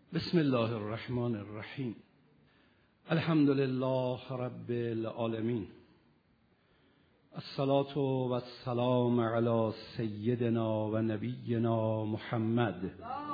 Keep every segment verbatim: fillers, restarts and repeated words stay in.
بسم الله الرحمن الرحیم. الحمد لله رب العالمین. الصلاة و السلام علی سیدنا و نبینا محمد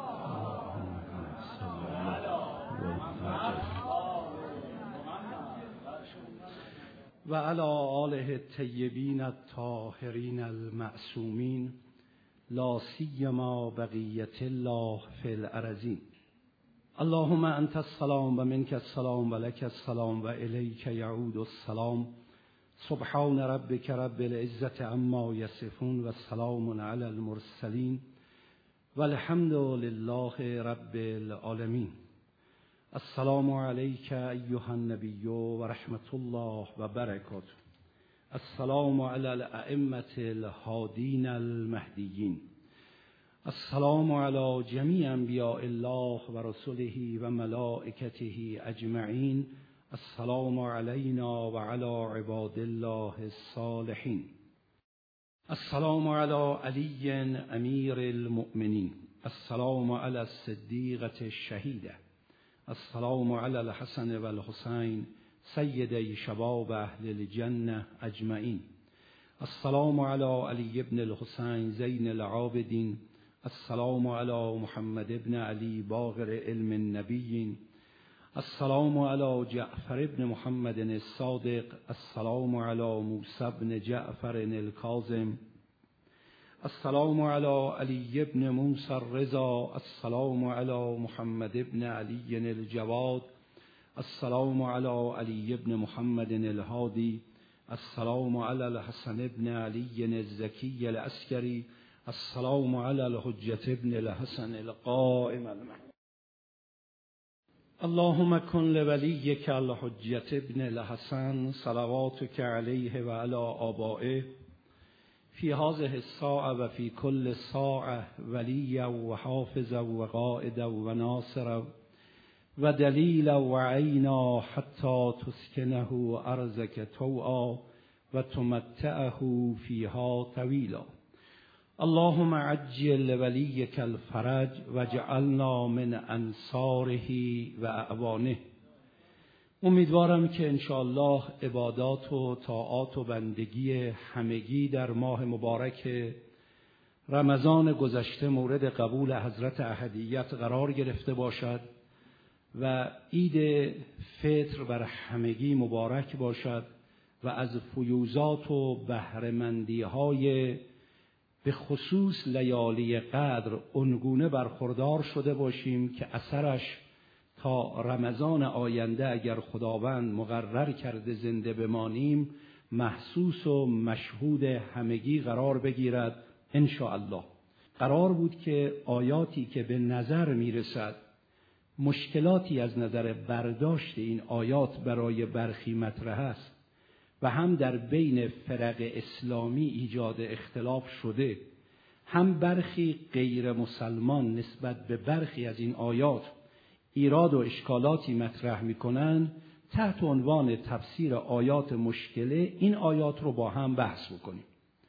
و علی آله الطیبین الطاهرین المعصومین، لا سیما بقیة الله فی الارضین. اللهم انت السلام و منک السلام و لک السلام و الیک یعود السلام. سبحان ربک رب العزة عما یصفون و سلام علی المرسلین و الحمد لله رب العالمین. السلام علیک ایها النبی و رحمت الله و برکاته. السلام علی الائمة الهادین المهدیین. السلام علی جمیع انبیاء الله و رسله و ملائکته اجمعین. السلام علینا و علی عباد الله الصالحین. السلام علی علی امیر المؤمنین. السلام علی الصدیقة الشهیده. السلام علی الحسن و الحسین سیدی شباب اهل الجنه اجمعین. السلام علی علی ابن الحسین زین العابدین. السلام علی محمد ابن علی باقر علم النبیین. السلام علی جعفر ابن محمد الصادق. السلام علی موسی ابن جعفر الکاظم. السلام علی علی ابن موسی الرضا. السلام علی محمد ابن علی الجواد. السلام علی علی ابن محمد الهادی. السلام علی الحسن ابن علی الزکی العسکری. السلام علی الحجة ابن الحسن القائم المهدی. اللهم کن لولیک الحجة ابن الحسن صلواتک علیه و علی آبائه فی هذه الساعة و فی کل ساعة ولیا و حافظا و قائدا و ناصرا و دلیلا و عینا حتی تسکنه ارضک طوعا و تمتعه فیها طویلا. اللهم عجل ولیک الفرج واجعلنا من انصاره و اعوانه. امیدوارم که انشاءالله عبادات و طاعات و بندگی همگی در ماه مبارک رمضان گذشته مورد قبول حضرت احدیت قرار گرفته باشد و عید فطر بر همگی مبارک باشد و از فیوزات و بهره‌مندی‌های به خصوص لیالی قدر اونگونه برخوردار شده باشیم که اثرش تا رمضان آینده اگر خداوند مقرر کرده زنده بمانیم محسوس و مشهود همگی قرار بگیرد ان شاء الله. قرار بود که آیاتی که به نظر میرسد مشکلاتی از نظر برداشت این آیات برای برخی مطرح است و هم در بین فرق اسلامی ایجاد اختلاف شده، هم برخی غیر مسلمان نسبت به برخی از این آیات ایراد و اشکالاتی مطرح میکنن، تحت عنوان تفسیر آیات مشکله این آیات رو با هم بحث بکنیم.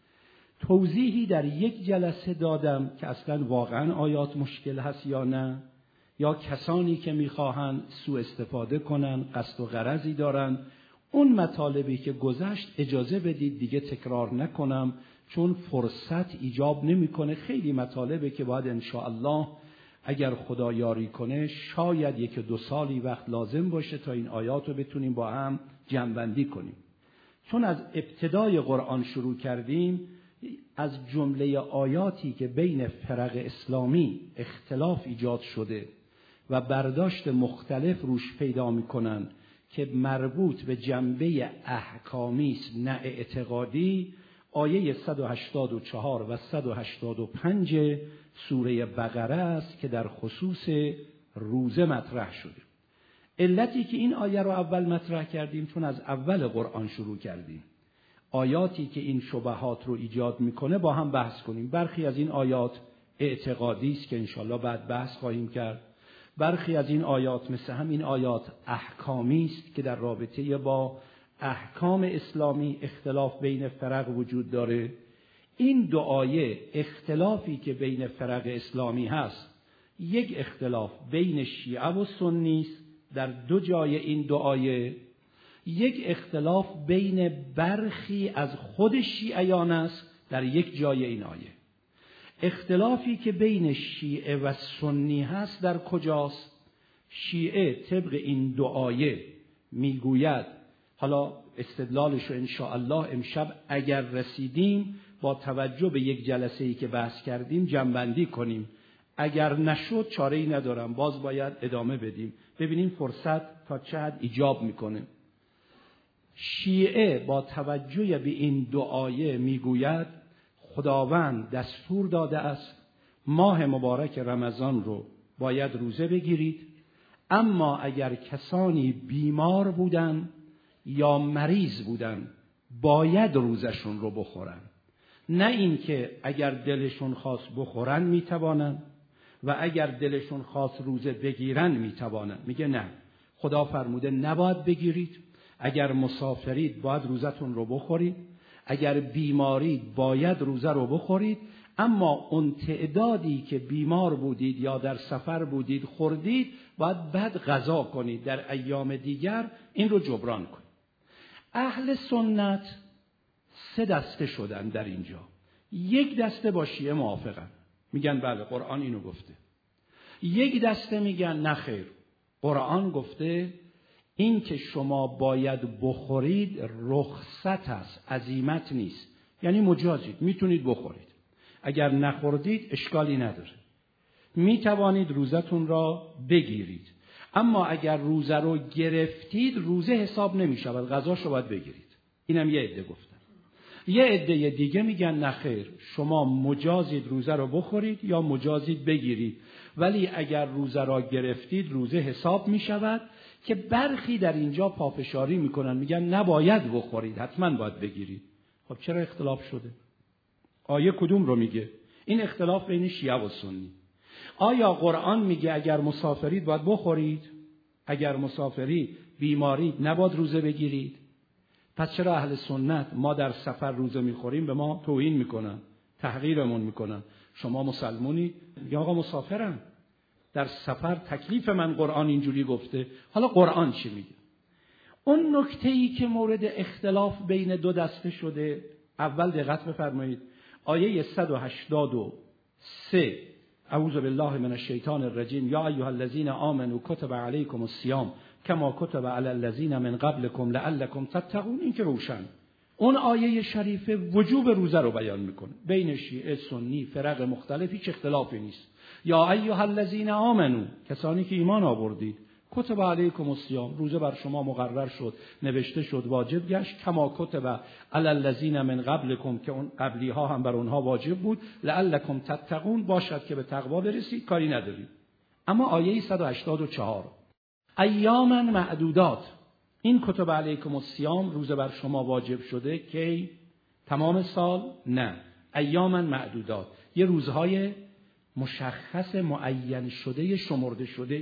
توضیحی در یک جلسه دادم که اصلا واقعا آیات مشکل هست یا نه، یا کسانی که میخواهند سوء استفاده کنن قصد و غرضی دارن. اون مطالبی که گذشت اجازه بدید دیگه تکرار نکنم چون فرصت ایجاب نمیکنه. خیلی مطالبه که باید انشاءالله اگر خدا یاری کنه شاید یک دو سالی وقت لازم باشه تا این آیات رو بتونیم با هم جمع‌بندی کنیم. چون از ابتدای قرآن شروع کردیم، از جمله آیاتی که بین فرق اسلامی اختلاف ایجاد شده و برداشت مختلف روش پیدا میکنن که مربوط به جنبه احکامی است نه اعتقادی، آیه صد و هشتاد و چهار و صد و هشتاد و پنج سوره بقره است که در خصوص روزه مطرح شده. علتی که این آیه رو اول مطرح کردیم چون از اول قرآن شروع کردیم. آیاتی که این شبهات رو ایجاد میکنه با هم بحث کنیم. برخی از این آیات اعتقادی است که انشالله بعد بحث خواهیم کرد. برخی از این آیات مثل همین آیات احکامی است که در رابطه با احکام اسلامی اختلاف بین فرق وجود داره. این دو آیه اختلافی که بین فرق اسلامی هست یک اختلاف بین شیعه و سنی است در دو جای این دو آیه، یک اختلاف بین برخی از خود شیعیان است در یک جای این آیه. اختلافی که بین شیعه و سنی هست در کجاست؟ شیعه طبق این دو آیه میگوید، حالا استدلالش رو انشاءالله امشب اگر رسیدیم با توجه به یک جلسه‌ای که بحث کردیم جمع‌بندی کنیم، اگر نشد چاره‌ای ندارم، باز باید ادامه بدیم ببینیم فرصت تا چه حد ایجاب میکنه. شیعه با توجه به این دو آیه میگوید خداوند دستور داده است ماه مبارک رمضان رو باید روزه بگیرید، اما اگر کسانی بیمار بودن یا مریض بودن باید روزشون رو بخورن، نه اینکه اگر دلشون خواست بخورن میتوانن و اگر دلشون خواست روزه بگیرن میتوانن. میگه نه، خدا فرموده نباید بگیرید، اگر مسافرید باید روزتون رو بخورید، اگر بیمارید باید روزه رو بخورید، اما اون تعدادی که بیمار بودید یا در سفر بودید خوردید باید بعد غذا کنید، در ایام دیگر این رو جبران کنید. اهل سنت سه دسته شدن در اینجا. یک دسته با شیعه موافقن، میگن بله قرآن اینو گفته. یک دسته میگن نه خیر، قرآن گفته این که شما باید بخورید رخصت است، عزیمت نیست، یعنی مجازید، میتونید بخورید، اگر نخوردید اشکالی نداره، میتوانید روزتون را بگیرید، اما اگر روزه رو گرفتید روزه حساب نمیشود، غذاش رو باید بگیرید. اینم یه عده گفتن. یه عده دیگه میگن نه خیر، شما مجازید روزه رو بخورید یا مجازید بگیرید، ولی اگر روزه را گرفتید روزه حساب میشود، که برخی در اینجا پافشاری میکنن میگن نباید بخورید، حتما باید بگیرید. خب چرا اختلاف شده؟ آیه کدوم رو میگه؟ این اختلاف بین شیعه و سنی. آیا قرآن میگه اگر مسافرید باید بخورید؟ اگر مسافرید بیمارید نباید روزه بگیرید؟ پس چرا اهل سنت ما در سفر روزه میخوریم به ما توهین میکنن، تحقیرمون میکنن؟ شما مسلمونی؟ یا آقا مسافرم در سفر، تکلیف من قرآن اینجوری گفته، حالا قرآن چی میگه؟ اون نکته‌ای که مورد اختلاف بین دو دسته شده، اول دقت بفرمایید آیه صد و هشتاد و سه، اعوذ بالله من الشیطان الرجیم، یا ایها الذین آمنوا کتب علیکم الصیام کما کتب علی الذین من قبلکم لعلکم تتقون. این که روشن. اون آیه شریفه وجوب روزه رو بیان میکنه. بین شیعه، سنی، فرق مختلف هیچ اختلافی نیست. یا ایها الذین آمنو، کسانی که ایمان آوردید، کتب علیکم الصیام، روزه بر شما مقرر شد، نوشته شد، واجب گشت، کما کتب علی الذین من قبلکم، که اون قبلی ها هم بر اونها واجب بود، لعلکم تتقون، باشد که به تقوا برسید، کاری ندارید. اما آیه صد و هشتاد و چهار، ایاما معدودات، این کتب علیکم الصیام، روزه بر شما واجب شده که تمام سال؟ نه، ایاما معدودات، یه روزهای مشخص معین شده، شمرده شده.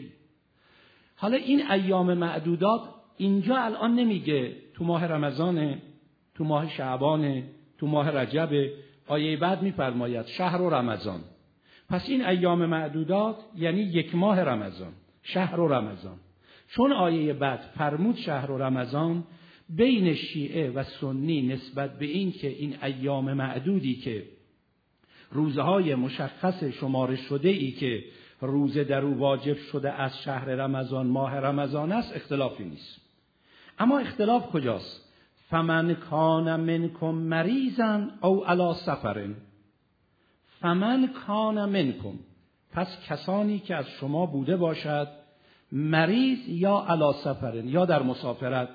حالا این ایام معدودات اینجا الان نمیگه تو ماه رمضانه، تو ماه شعبانه، تو ماه رجبه، آیه بعد میفرماید شهر و رمضان. پس این ایام معدودات یعنی یک ماه رمضان، شهر و رمضان. چون آیه بعد فرمود شهر و رمضان، بین شیعه و سنی نسبت به این که این ایام معدودی که روزهای مشخص شماره شده ای که روزه در او واجب شده از شهر رمضان، ماه رمضان است، اختلافی نیست. اما اختلاف کجاست؟ فمن کان منکم مریضا او علی سفر، فمن کان منکم، پس کسانی که از شما بوده باشد مریض یا علی سفر، یا در مسافرت،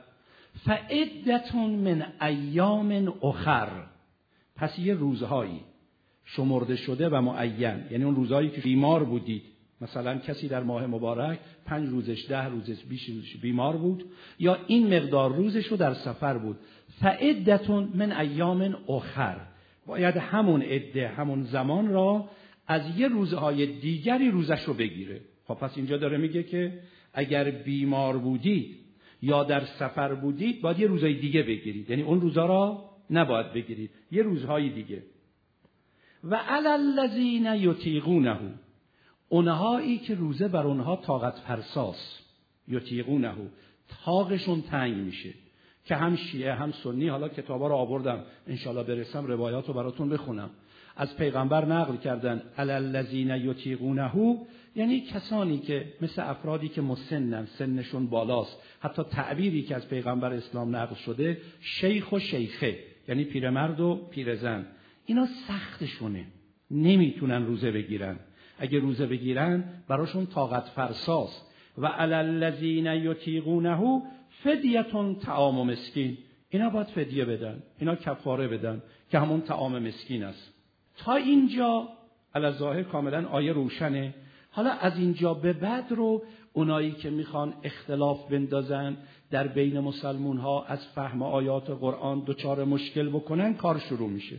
فعدتون من ایام اخر، پس یه روزهایی شمرده شده و معین، یعنی اون روزهایی که بیمار بودید، مثلا کسی در ماه مبارک پنج روزش، ده روزش، بیست روزش بیمار بود، یا این مقدار روزش رو در سفر بود، فعدتون من ایام اخر، باید همون عده، همون زمان را از یه روزهای دیگری روزش رو بگیره. خب پس اینجا داره میگه که اگر بیمار بودید یا در سفر بودید باید یه روزهای دیگه بگیرید، یعنی اون روزها را نباید بگیرید، یه روزهای دیگه. و علی الذین یطیقونه، اونهایی که روزه بر اونها طاقت فرساست، یطیقونه، طاقشون تنگ میشه، که هم شیعه هم سنی، حالا کتابا رو آوردم انشالله برسم روایات رو براتون بخونم، از پیغمبر نقل کردن الذین یطیقونه، یعنی کسانی که مثل افرادی که مسنن، سنشون بالاست، حتی تعبیری که از پیغمبر اسلام نقل شده شیخ و شیخه، یعنی پیرمرد و پیرزن، اینا سختشونه، نمیتونن روزه بگیرن، اگه روزه بگیرن براشون طاقت فرساست. و الذین یطیقونه فدیه طعام مسکین، اینا باید فدیه بدن، اینا کفاره بدن که همون طعام مسکین است. تا اینجا علی ظاهر کاملا آیه روشنه. حالا از اینجا به بعد رو اونایی که میخوان اختلاف بندازن در بین مسلمون ها از فهم آیات قرآن دچار مشکل بکنن، کار شروع میشه.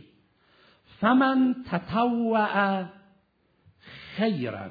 فمن تطوع خیرا،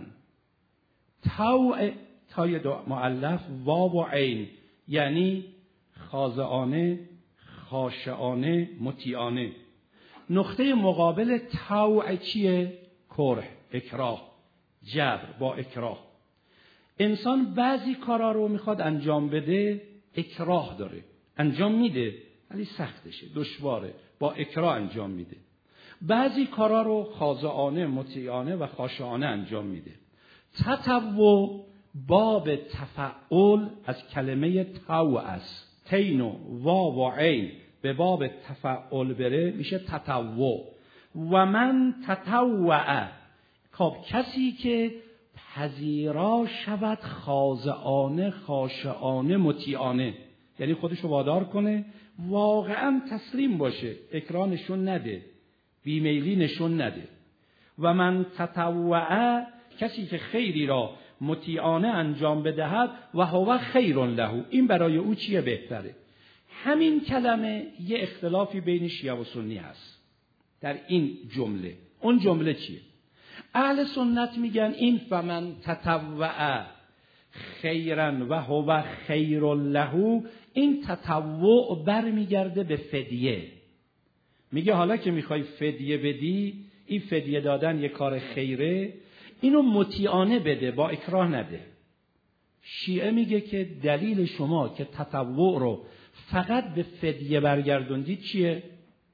طوع تای دو مؤلف واو و عین، یعنی خاضعانه، خاشعانه، مطیعانه. نقطه مقابل طوع چیه؟ کره، اکراه، جبر، با اکراه. انسان بعضی کارا رو میخواد انجام بده، اکراه داره، انجام میده ولی سختشه، دشواره، با اکراه انجام میده. بعضی کارا رو خاضعانه، مطیعانه و خاشعانه انجام میده. تطوع باب تفعول از کلمه طوع است، تین و واو و عین به باب تفعول بره میشه تطوع. و من تطوع، خب کسی که پذیرا شود خاضعانه، خاشعانه، مطیعانه، یعنی خودشو وادار کنه، واقعا تسلیم باشه، اکراه نشون نده، بیمیلی نشون نده. و من تطوع، کسی که خیری را مطیعانه انجام بدهد، و هو خیر له، این برای او چیه؟ بهتره. همین کلمه یه اختلافی بین شیعه و سنی هست در این جمله. اون جمله چیه؟ اهل سنت میگن این فمن تطوع خیرا و هو خیر له، این تطوع برمیگرده به فدیه. میگه حالا که میخوای فدیه بدی، این فدیه دادن یه کار خیره، اینو مطیعانه بده، با اکراه نده. شیعه میگه که دلیل شما که تطوع رو فقط به فدیه برگردوندید چیه؟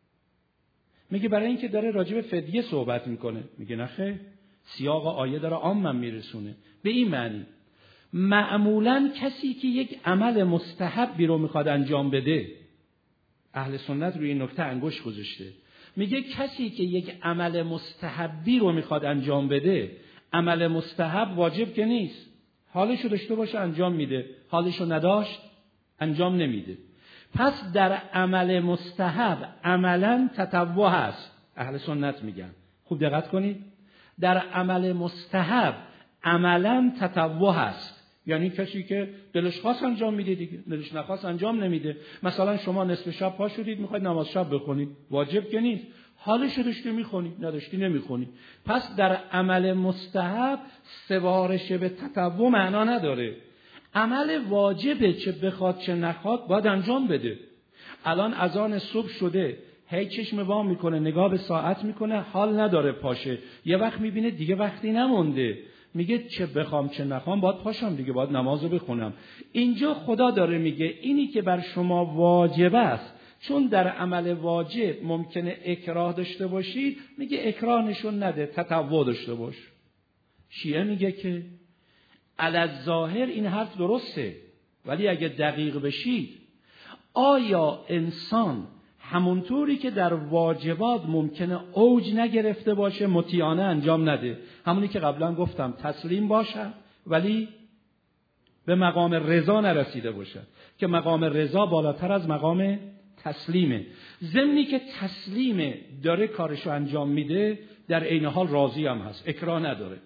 میگه برای اینکه داره راجع به فدیه صحبت میکنه. میگه نخیر، سیاق آیه داره عامم میرسونه. به این معنی معمولاً کسی که یک عمل مستحبی رو میخواد انجام بده، اهل سنت روی این نکته انگشت گذاشته، میگه کسی که یک عمل مستحبی رو میخواد انجام بده، عمل مستحب واجب که نیست، حالشو داشته باشه انجام میده، حالشو نداشت انجام نمیده. پس در عمل مستحب عملاً تطوع هست، اهل سنت میگن. خوب دقت کنید، در عمل مستحب عملاً تطوع هست، یعنی کسی که دلش خواست انجام میده دیگه، دلش نخواست انجام نمیده. مثلا شما نصف شب پا شدید میخواید نماز شب بخونید، واجب که نیست، حالش داشتی میخونی، نداشتی نمیخونی. پس در عمل مستحب سوارش به تطوع معنا نداره. عمل واجبه، چه بخواد چه نخواد باید انجام بده. الان اذان صبح شده، هی چشم وام میکنه، نگاه به ساعت میکنه، حال نداره پاشه، یه وقت میبینه دیگه وقتی نمونده، میگه چه بخوام چه نخوام باید پاشم دیگه، باید نمازو بخونم. اینجا خدا داره میگه اینی که بر شما واجب است، چون در عمل واجب ممکنه اکراه داشته باشید، میگه اکراه نشون نده، تطوع داشته باش. شیعه میگه که علی الظاهر این حرف درسته، ولی اگه دقیق بشید، آیا انسان همونطوری که در واجبات ممکنه اوج نگرفته باشه، مطیعانه انجام نده، همونی که قبلا گفتم تسلیم باشه ولی به مقام رضا نرسیده باشه، که مقام رضا بالاتر از مقام تسلیمه. ضمنی که تسلیمه، داره کارشو انجام میده، در عین حال راضی هم هست، اکراه نداره.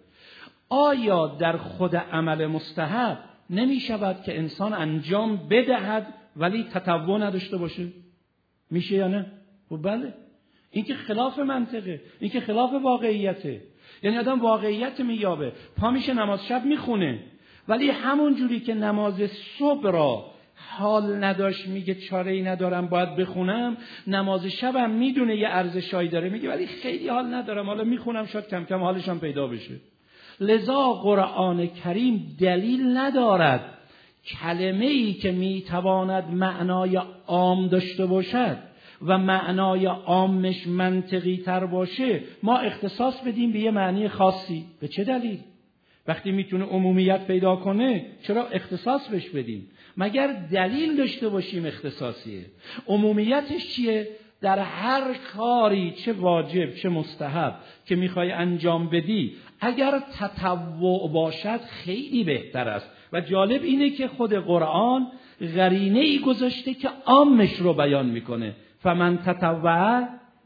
آیا در خود عمل مستحب نمی شود که انسان انجام بدهد ولی تطوع نداشته باشه؟ میشه یا نه؟ بله. این که خلاف منطقه، این که خلاف واقعیته. یعنی آدم واقعیت مییابه، پا میشه نماز شب میخونه، ولی همون جوری که نماز صبح را حال نداشت، میگه چاره ای ندارم باید بخونم، نماز شبم میدونه یه ارزشایی داره، میگه ولی خیلی حال ندارم، حالا میخونم شاید کم کم حالشم پیدا بشه. لذا قرآن کریم دلیل ندارد کلمه‌ای که میتواند معنای عام داشته باشد و معنای عامش منطقی تر باشه ما اختصاص بدیم به یه معنی خاصی. به چه دلیل؟ وقتی میتونه عمومیت پیدا کنه چرا اختصاص بهش بدیم؟ مگر دلیل داشته باشیم اختصاصیه. عمومیتش چیه؟ در هر کاری چه واجب چه مستحب که میخوای انجام بدی اگر تطوع باشد خیلی بهتر است. و جالب اینه که خود قرآن قرینه ای گذاشته که عامش رو بیان میکنه. فمن تطوع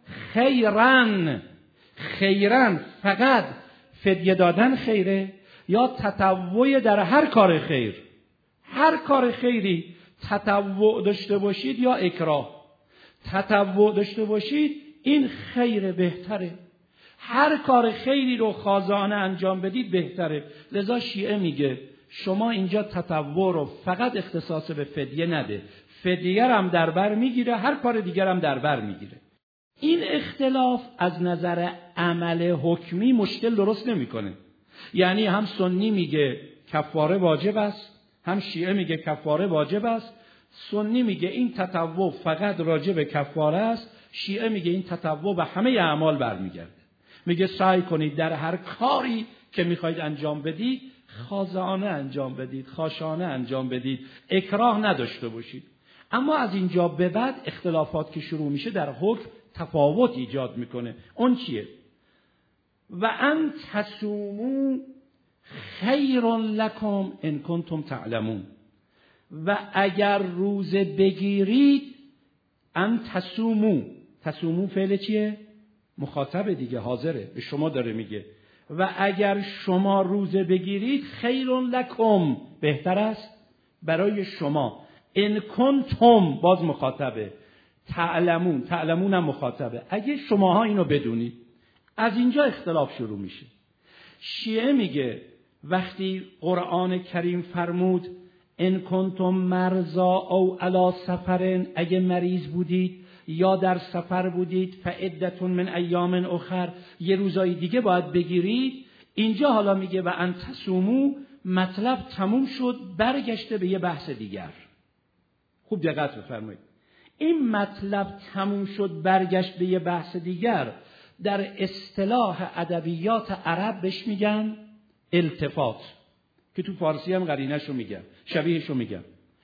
خیرن، خیرن فقط فدیه دادن خیره یا تطوع در هر کار خیر؟ هر کار خیری تطوع داشته باشید یا اکراه. تطوع داشته باشید این خیر بهتره. هر کار خیری رو خاضعانه انجام بدید بهتره. لذا شیعه میگه شما اینجا تطوع رو فقط اختصاص به فدیه نده، فدیه هم در بر میگیره، هر کار دیگر هم در بر میگیره. این اختلاف از نظر عمل حکمی مشکل درست نمیکنه. یعنی هم سنی میگه کفاره واجب است، هم شیعه میگه کفاره واجب است. سنی میگه این تطوع فقط راجع به کفاره است، شیعه میگه این تطوع به همه اعمال برمیگرده. میگه سعی کنید در هر کاری که میخواید انجام بدید خاضعانه انجام بدید، خاشانه انجام بدید، اکراه نداشته باشید. اما از اینجا به بعد اختلافات که شروع میشه در حکم تفاوت ایجاد میکنه. اون چیه؟ و ان تصوموا خیر لکم ان کنتم تعلمون. و اگر روزه بگیرید، ان تصوموا، تصوموا فعل چیه؟ مخاطب دیگه، حاضره، به شما داره میگه. و اگر شما روزه بگیرید خیر لکم، بهتر است برای شما. ان کنتم، باز مخاطبه، تعلمون، تعلمون هم مخاطبه، اگه شماها اینو بدونید. از اینجا اختلاف شروع میشه. شیعه میگه وقتی قرآن کریم فرمود ان کنتم مرضا او علی سفرن، اگه مریض بودید یا در سفر بودید، فعدتون من ایام اخر، یه روزای دیگه باید بگیرید. اینجا حالا میگه و ان تصوموا، مطلب تموم شد، برگشته به یه بحث دیگر. خوب دقت بفرمایید. این مطلب تموم شد برگشت به یه بحث دیگر، در اصطلاح ادبیات عرب بهش میگن التفات، که تو فارسی هم قرینه‌شو میگن، شبیهشو میگن.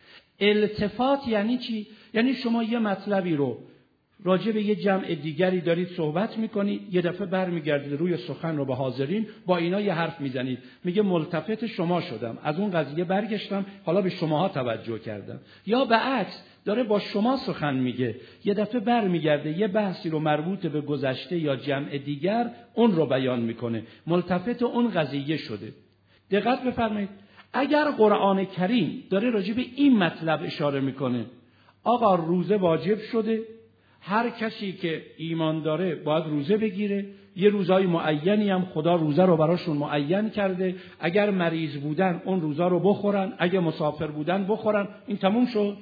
التفات یعنی چی؟ یعنی شما یه مطلبی رو راجع به یه جمع دیگری دارید صحبت میکنید، یه دفعه برمیگردید روی سخن رو به حاضرین، با اینا یه حرف میزنید، میگه ملتفت شما شدم، از اون قضیه برگشتم، حالا به شماها توجه کردم. یا به عکس داره با شما سخن میگه، یه دفعه برمیگرده یه بحثی رو مربوط به گذشته یا جمع دیگر اون رو بیان میکنه، ملتفت اون قضیه شده. دقت بفرمایید. اگر قرآن کریم داره راجع به این مطلب اشاره میکنه، آقا روزه واجب شده، هر کسی که ایمان داره باید روزه بگیره، یه روزای معینی هم خدا روزه رو براشون معین کرده، اگر مریض بودن اون روزا رو بخورن، اگر مسافر بودن بخورن، این تموم شد.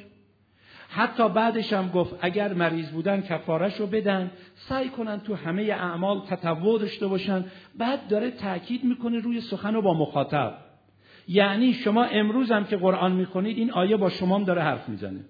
حتی بعدش هم گفت اگر مریض بودن کفارش رو بدن، سعی کنن تو همه اعمال تطوع داشته باشن. بعد داره تأکید میکنه روی سخن رو با مخاطب، یعنی شما امروز هم که قرآن میخونید این آیه با شما هم داره حرف میزنه.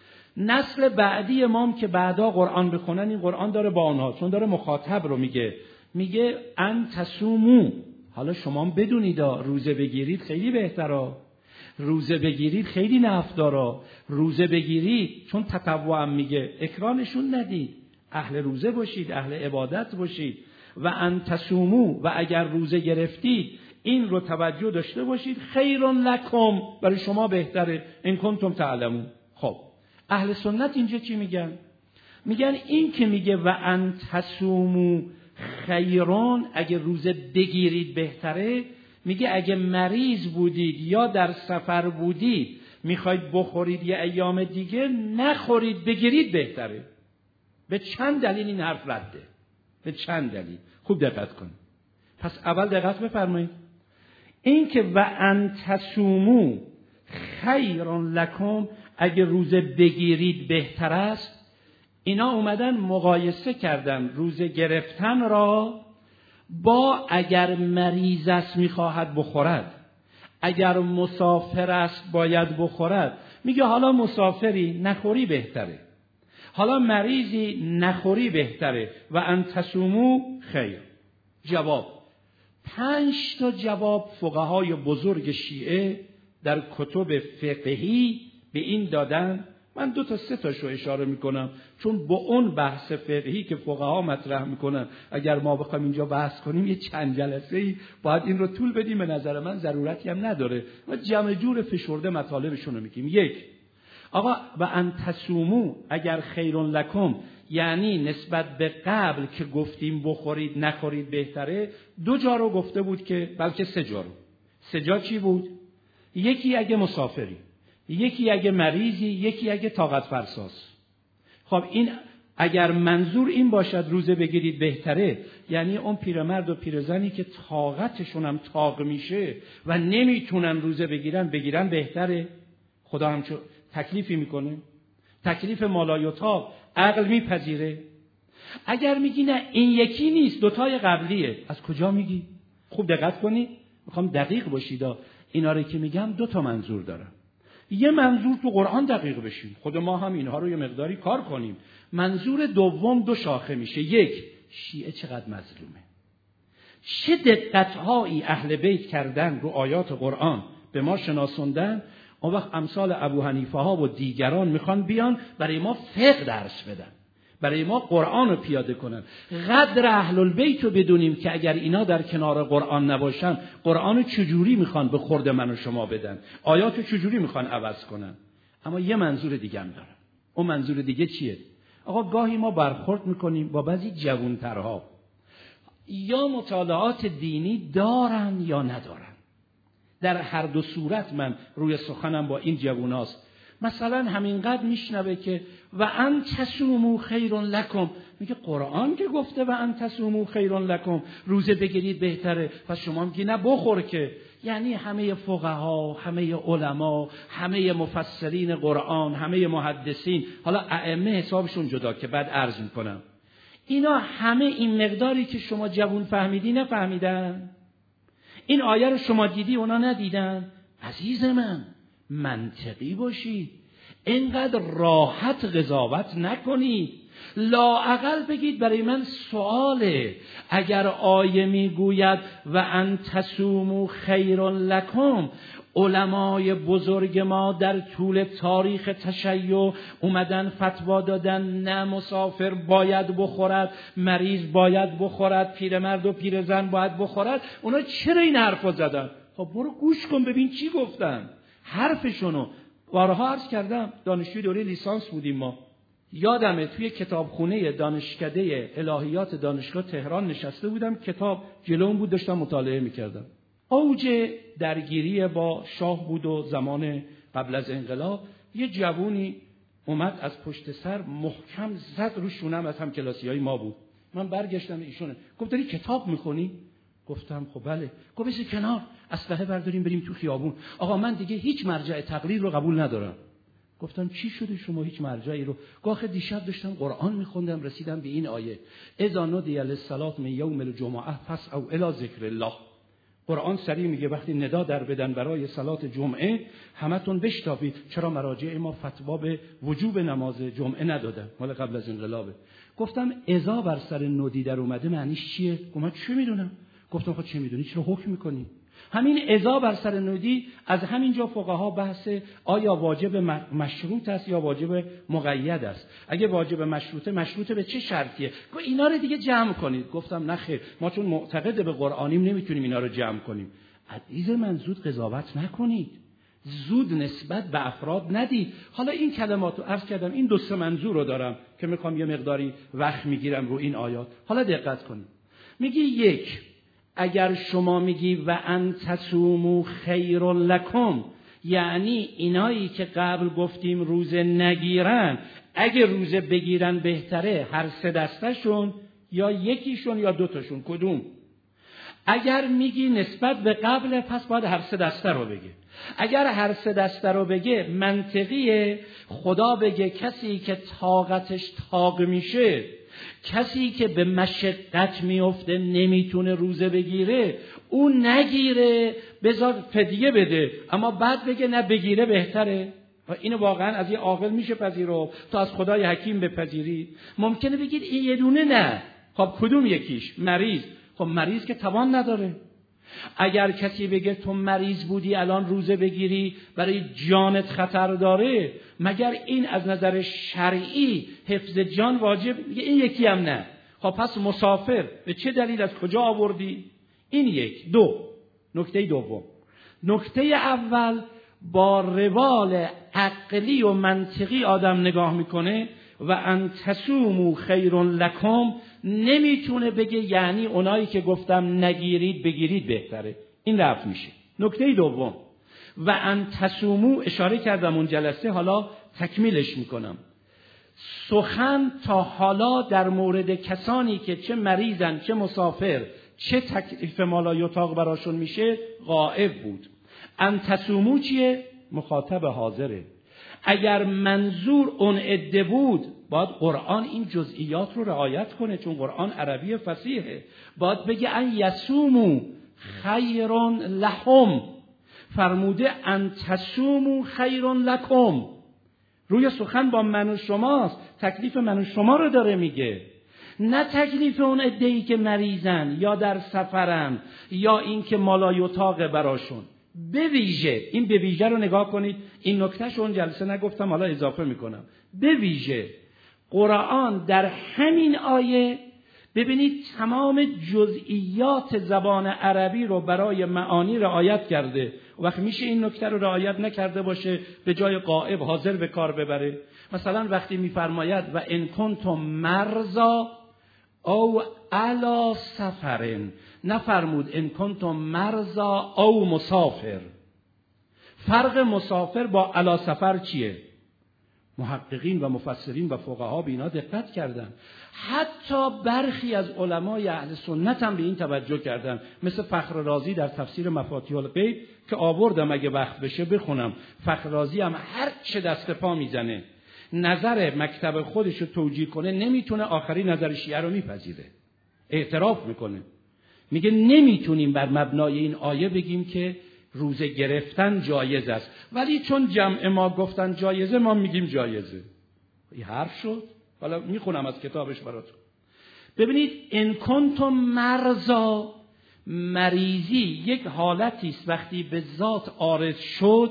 نسل بعدی ما هم که بعدا قرآن بخونن این قرآن داره با آنها، چون داره مخاطب رو میگه، میگه ان تصوموا، حالا شما هم بدونید روزه بگیرید خیلی بهتره، روزه بگیرید خیلی نفع داره، روزه بگیرید، چون تطوع هم میگه، اکرانشون ندید، اهل روزه باشید، اهل عبادت باشید. و ان تصوموا، و اگر روزه گرفتید این رو توجه داشته باشید، خیر لکم، برای شما بهتره، ان کنتم تعلمون. خب اهل سنت اینجا چی میگن؟ میگن این که میگه و ان تصوموا خیرون، اگه روزه بگیرید بهتره، میگه اگه مریض بودید یا در سفر بودید میخواید بخورید یه ایام دیگه نخورید، بگیرید بهتره. به چند دلیل این حرف رده؟ به چند دلیل؟ خوب دقت کنید. پس اول دقت بفرمایید، این که و ان تصوموا خیر لکم، اگه روزه بگیرید بهتر است، اینا اومدن مقایسه کردن روزه گرفتن را با اگر مریض است میخواهد بخورد، اگر مسافر است باید بخورد. میگه حالا مسافری نخوری بهتره، حالا مریضی نخوری بهتره. و ان تصوموا خیر. جواب، پنج تا جواب فقهای بزرگ شیعه در کتب فقهی به این دادن. من دو تا سه تاشو اشاره میکنم چون با اون بحث فقهی که فقها مطرح میکنن اگر ما بخوایم اینجا بحث کنیم یه چند جلسه‌ای باید این رو طول بدیم. به نظر من ضرورتی هم نداره. ما جمع جور فشرده مطالبشون رو میگیم. یک، آقا و ان تصوموا اگر خیر لکم، یعنی نسبت به قبل که گفتیم بخورید نخورید بهتره، دو جا رو گفته بود که بلکه سه جا رو. سه جا چی بود؟ یکی اگه مسافری، یکی اگه مریضی، یکی اگه طاقت فرساست. خب این اگر منظور این باشد روزه بگیرید بهتره، یعنی اون پیرمرد و پیرزنی که طاقتشون هم طاق میشه و نمیتونن روزه بگیرن بگیرن بهتره. خدا هم چه تکلیفی میکنه؟ تکلیف مالایوتا عقل میپذیره. اگر میگی نه این یکی نیست دوتای قبلیه، از کجا میگی؟ خوب دقت کنید، میخوام دقیق باشید. اینا رو که میگم دو تا منظور دارم. یه منظور تو قرآن دقیق بشیم، خود ما هم اینها رو یه مقداری کار کنیم. منظور دوم دو شاخه میشه. یک، شیعه چقدر مظلومه، چه دقتهایی اهل بیت کردن رو آیات قرآن به ما شناسوندن. اون وقت امثال ابو حنیفه ها و دیگران میخوان بیان برای ما فقه درس بدن، برای ما قرآن رو پیاده کنن. قدر اهل البیت رو بدونیم که اگر اینا در کنار قرآن نباشن قرآن چجوری میخوان به خورد من و شما بدن، آیات چجوری میخوان عوض کنن. اما یه منظور دیگه هم دارم. اون منظور دیگه چیه؟ آقا گاهی ما برخورد میکنیم با بعضی جوانترها، یا مطالعات دینی دارن یا ندارن. در هر دو صورت من روی سخنم با این جواناست. مثلا همینقدر میشنوه که و ان تصوموا خیر لکم، میگه قرآن که گفته و ان تصوموا خیر لکم، روزه بگیرید بهتره، پس شما میگی نه بخور که. یعنی همه فقها، همه علما، همه مفسرین قرآن، همه محدثین، حالا ائمه حسابشون جدا که بعد عرض میکنم، اینا همه این مقداری که شما جوون فهمیدی نفهمیدن. این آیه رو شما دیدی اونا ندیدن. عزیز من منطقی باشید، اینقدر راحت قضاوت نکنید. لااقل بگید برای من سواله، اگر آیه میگوید و ان تصوموا خیر لکم، علمای بزرگ ما در طول تاریخ تشیع اومدن فتوا دادن نه مسافر باید بخورد، مریض باید بخورد، پیرمرد و پیرزن باید بخورد، اونا چرا این حرفا زدن؟ خب برو گوش کن ببین چی گفتن. حرفشونو بارها عرض کردم، دانشجوی دوره لیسانس بودیم ما. یادمه توی کتابخونه دانشکده الهیات دانشگاه تهران نشسته بودم، کتاب جلوم بود داشتم مطالعه میکردم. اوج درگیری با شاه بود و زمان قبل از انقلاب یه جوونی اومد از پشت سر محکم زد رو شونم، از هم کلاسی های ما بود. من برگشتم ایشونه، گفت داری کتاب میخونی؟ گفتم خب بله. گفت بشه کنار، اسلحه برداریم بریم تو خیابون. آقا من دیگه هیچ مرجع تقلید رو قبول ندارم. گفتم چی شده شما هیچ مرجعی رو؟ گاخه دیشب داشتم قرآن میخوندم رسیدم به این آیه اذا نودی للصلاة من یوم الجمعه فاسعوا الی ذکر الله. قرآن سریع میگه وقتی ندا در بدن برای صلات جمعه همتون بشتابید. چرا مراجع ما فتوا به وجوب نماز جمعه ندادن؟ مال قبل از انقلابه. گفتم اذا بر سر نودی در اومده معنیش چیه؟ گفتم چه میدونم. گفتم خب چه میدونی چرا حکم میکنی؟ همین اذا بر سر نودی از همینجا فقها بحث آیا واجب مشروط است یا واجب مقید است. اگه واجب مشروطه، مشروطه به چه شرطیه؟ گفت اینا رو دیگه جمع کنید. گفتم نه خیر، ما چون معتقد به قرآنیم نمیتونیم اینا رو جمع کنیم. عزیز من زود قضاوت نکنید، زود نسبت به افراد ندید. حالا این کلماتو عرض کردم، این دو سه منظور رو دارم که میخوام یه مقداری وقت میگیرم رو این آیات. حالا دقت کنید. میگی یک، اگر شما میگی و ان تصوموا خیر لکم، یعنی اینایی که قبل گفتیم روزه نگیرن اگه روزه بگیرن بهتره، هر سه دستشون یا یکیشون یا دوتاشون، کدوم؟ اگر میگی نسبت به قبل پس باید هر سه دسته رو بگه. اگر هر سه دسته رو بگه منطقیه خدا بگه کسی که طاقتش طاق میشه کسی که به مشقت میفته نمیتونه روزه بگیره، اون نگیره، بذار فدیه بده، اما بعد بگه نه بگیره بهتره. و اینو واقعا از یه عاقل میشه پذیرو تا از خدای حکیم بپذیری؟ ممکنه بگید این یه دونه نه. خب کدوم یکیش؟ مریض. خب مریض که توان نداره. اگر کسی بگه تو مریض بودی الان روزه بگیری برای جانت خطر داره، مگر این از نظر شرعی حفظ جان واجب؟ این یکی هم نه. خب پس مسافر به چه دلیل از کجا آوردی؟ این یک. دو، نکته دوم. نکته اول با روال عقلی و منطقی آدم نگاه میکنه و ان تصوموا خیر لکم، نمیتونه بگه یعنی اونایی که گفتم نگیرید بگیرید بهتره. این رفت میشه. نکته دوم و ان تصوموا، اشاره کردم اون جلسه، حالا تکمیلش میکنم. سخن تا حالا در مورد کسانی که چه مریضن چه مسافر چه تکلیف مالا یطاق براشون میشه غائب بود. ان تصوموا چیه؟ مخاطب حاضره. اگر منظور اون عده بود باید قرآن این جزئیات رو رعایت کنه، چون قرآن عربی فصیحه. باید بگه ان یصوموا خیر لهم، فرموده ان تصوموا خیر لکم. روی سخن با من و شماست، تکلیف من و شما رو داره میگه، نه تکلیف اون عده‌ای که مریضن یا در سفرن یا این که مالا یطاق براشون. به ویژه، این به ویژه رو نگاه کنید، این نکتهش اون جلسه نگفتم حالا اضافه میکنم. به ویژه قرآن در همین آیه ببینید تمام جزئیات زبان عربی رو برای معانی رعایت کرده. وقت میشه این نکته رو رعایت نکرده باشه به جای غائب حاضر به کار ببره. مثلا وقتی میفرماید و ان کنتم مرضا او علی سفرن، نفرمود ان کنتم مرضا او مسافر. فرق مسافر با علی سفر چیه؟ محققین و مفسرین و فقها به اینا دقت کردن. حتی برخی از علمای اهل سنت هم به این توجه کردن، مثل فخر رازی در تفسیر مفاتیح الغیب که آوردم اگه وقت بشه بخونم. فخر رازی هم هر چه دست پا میزنه نظر مکتب خودش رو توجیه کنه، نمیتونه آخری نظر شیعه رو میپذیره. اعتراف میکنه، میگه نمیتونیم بر مبنای این آیه بگیم که روزه گرفتن جایز است، ولی چون جمع ما گفتن جایزه ما میگیم جایزه. این حرف شد. حالا میخونم از کتابش براتون. ببینید ان کنتم مرضا، مریضی یک حالتی است وقتی به ذات عارض شد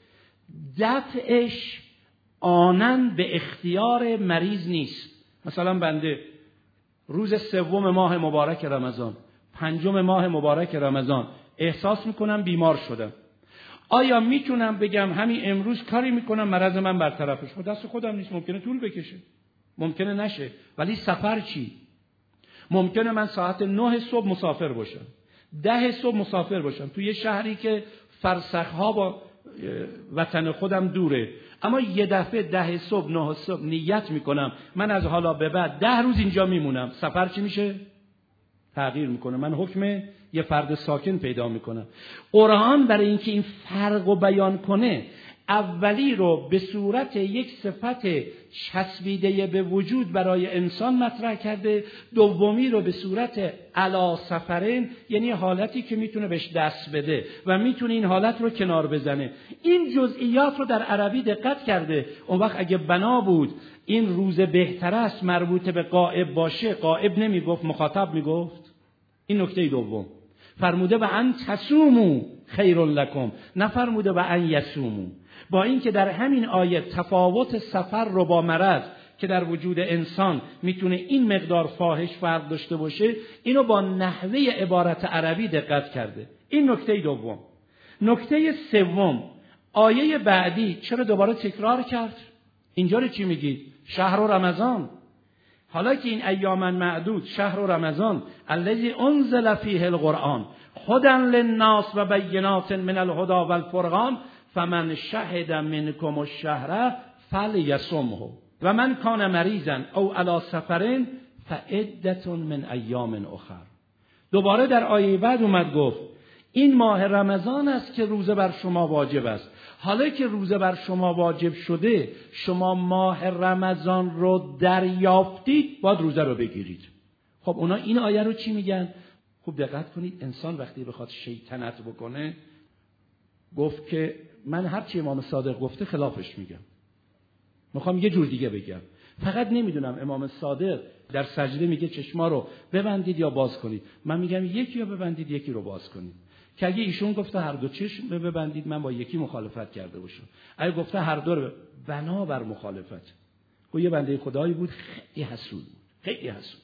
دفعش آنن به اختیار مریض نیست. مثلا بنده روز سوم ماه مبارک رمضان، پنجم ماه مبارک رمضان احساس میکنم بیمار شدم، آیا میتونم بگم همین امروز کاری میکنم مرض من برطرف بشه؟ دست خودم نیست، ممکنه طول بکشه، ممکنه نشه. ولی سفر چی؟ ممکنه من ساعت نه صبح مسافر باشم، ده صبح مسافر باشم تو یه شهری که فرسخها با وطن خودم دوره، اما یه دفعه ده صبح نه صبح نیت میکنم من از حالا به بعد ده روز اینجا میمونم. سفر چی میشه؟ تغییر میکنه. من حکم یه فرد ساکن پیدا میکنم. قرآن برای اینکه این فرق رو بیان کنه اولی رو به صورت یک صفت چسبیده به وجود برای انسان مطرح کرده، دومی رو به صورت علی سفرین، یعنی حالتی که میتونه بهش دست بده و میتونه این حالت رو کنار بزنه. این جزئیات رو در عربی دقت کرده. اون وقت اگه بنا بود این روز بهتر است مربوط به غائب باشه، غائب نمیگفت، مخاطب میگفت. این نکته دوم. فرموده و ان تصوموا خیر لکم، نفرموده و ان یصوموا. با این که در همین آیه تفاوت سفر رو با مرض که در وجود انسان میتونه این مقدار فاحش فرق داشته باشه، اینو با نحوه عبارت عربی دقت کرده. این نکته دوم. نکته سوم، آیه بعدی چرا دوباره تکرار کرد؟ اینجا رو چی میگید؟ شهر رمضان. حالا که این ایام معدود، شهر رمضان الذی انزل فیه القرآن هدی للناس و بینات من الهدی والفرقان فمن شهد منکم الشهر فلیصمه و من کان مریضا او علی سفر فعدة من ایام اخر. دوباره در آیه بعد اومد گفت این ماه رمضان است که روزه بر شما واجب است. حالا که روزه بر شما واجب شده، شما ماه رمضان رو دریافتید، باید روزه رو بگیرید. خب اونا این آیه رو چی میگن؟ خوب دقت کنید. انسان وقتی بخواد شیطنت بکنه، گفت که من هر چی امام صادق گفته خلافش میگم، میخوام یه جور دیگه بگم. فقط نمیدونم امام صادق در سجده میگه چشما رو ببندید یا باز کنید، من میگم یکی رو ببندید یکی رو باز کنید. که اگه ایشون گفته هر دو چشم رو ببندید، من با یکی مخالفت کرده باشم. اگه گفته هر دو رو، بنا بر مخالفت. او یه بنده خدایی بود، خیلی حسود بود، خیلی حسود،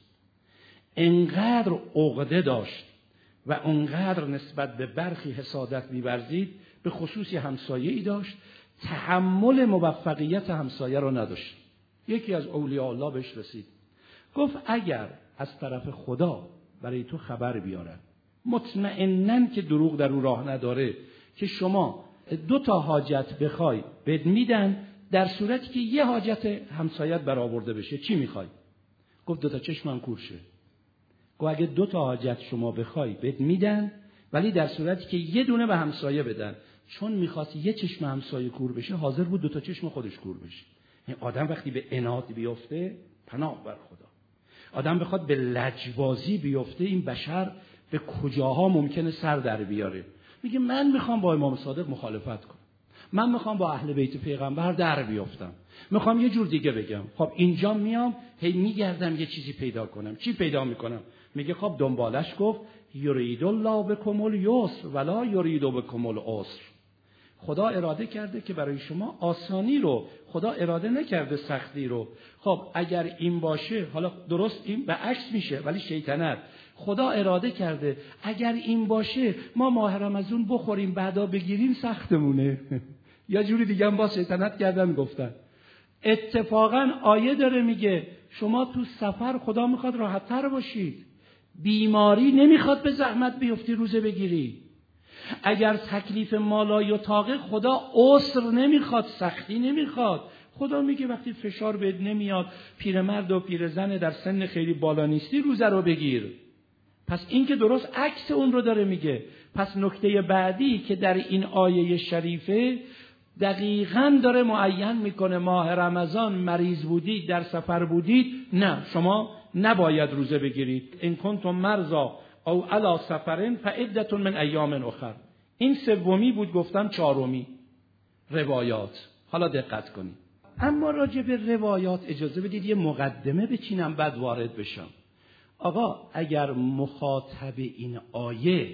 انقدر عقده داشت و انقدر نسبت به برخی حسادت می‌ورزید، به خصوصی همسایه‌ای داشت، تحمل موفقیت همسایه رو نداشت. یکی از اولیاء الله بهش رسید، گفت اگر از طرف خدا برای تو خبر بیارن، مطمئنن که دروغ در او راه نداره، که شما دو تا حاجت بخوای بد میدن، در صورتی که یه حاجت همسایت برآورده بشه، چی میخوای؟ گفت دو تا چشمم کور شه. گفت اگه دو تا حاجت شما بخوای بد میدن، ولی در صورتی که یه دونه به همسایه بدن. چون میخواست یه چشم همسایه کور بشه، حاضر بود دو تا چشم خودش کور بشه. این آدم وقتی به عناد بیفته، پناه بر خدا. آدم بخواد به لجبازی بیفته، این بشر به کجاها ممکنه سر در بیاره. میگه من میخوام با امام صادق مخالفت کنم، من میخوام با اهل بیت پیغمبر در بیافتم، میخوام یه جور دیگه بگم. خب اینجا میام هی میگردم یه چیزی پیدا کنم. چی پیدا میکنم؟ میگه خب دنبالش گفت یرید الله بکم الیسر ولا یرید بکم العسر. خدا اراده کرده که برای شما آسانی رو، خدا اراده نکرده سختی رو. خب اگر این باشه، حالا درست این به عکس میشه، ولی شیطنت. خدا اراده کرده اگر این باشه ما ماه رمضان بخوریم بعدا بگیریم سختمونه. یا جوری دیگه هم با شیطنت کردن گفتن. اتفاقا آیه داره میگه شما تو سفر خدا میخواد راحت تر باشید، بیماری نمیخواد به زحمت بیفتی روزه بگیری. اگر تکلیف مالای و طاقه، خدا عسر نمیخواد، سختی نمیخواد. خدا میگه وقتی فشار بهت نمیاد، پیرمرد و پیرزن در سن خیلی بالا نیستی، روزه رو بگیر. پس این که درست عکس اون رو داره میگه. پس نکته بعدی که در این آیه شریفه دقیقاً داره معین میکنه، ماه رمضان مریض بودید، در سفر بودید، نه شما نباید روزه بگیرید. ان کنتم مرضی او علی سفرین فعدة من ایام اخر. این سومی بود، گفتم چهارمی روایات. حالا دقت کنید. اما راجع به روایات اجازه بدید یه مقدمه بچینم بعد وارد بشم. آقا اگر مخاطب این آیه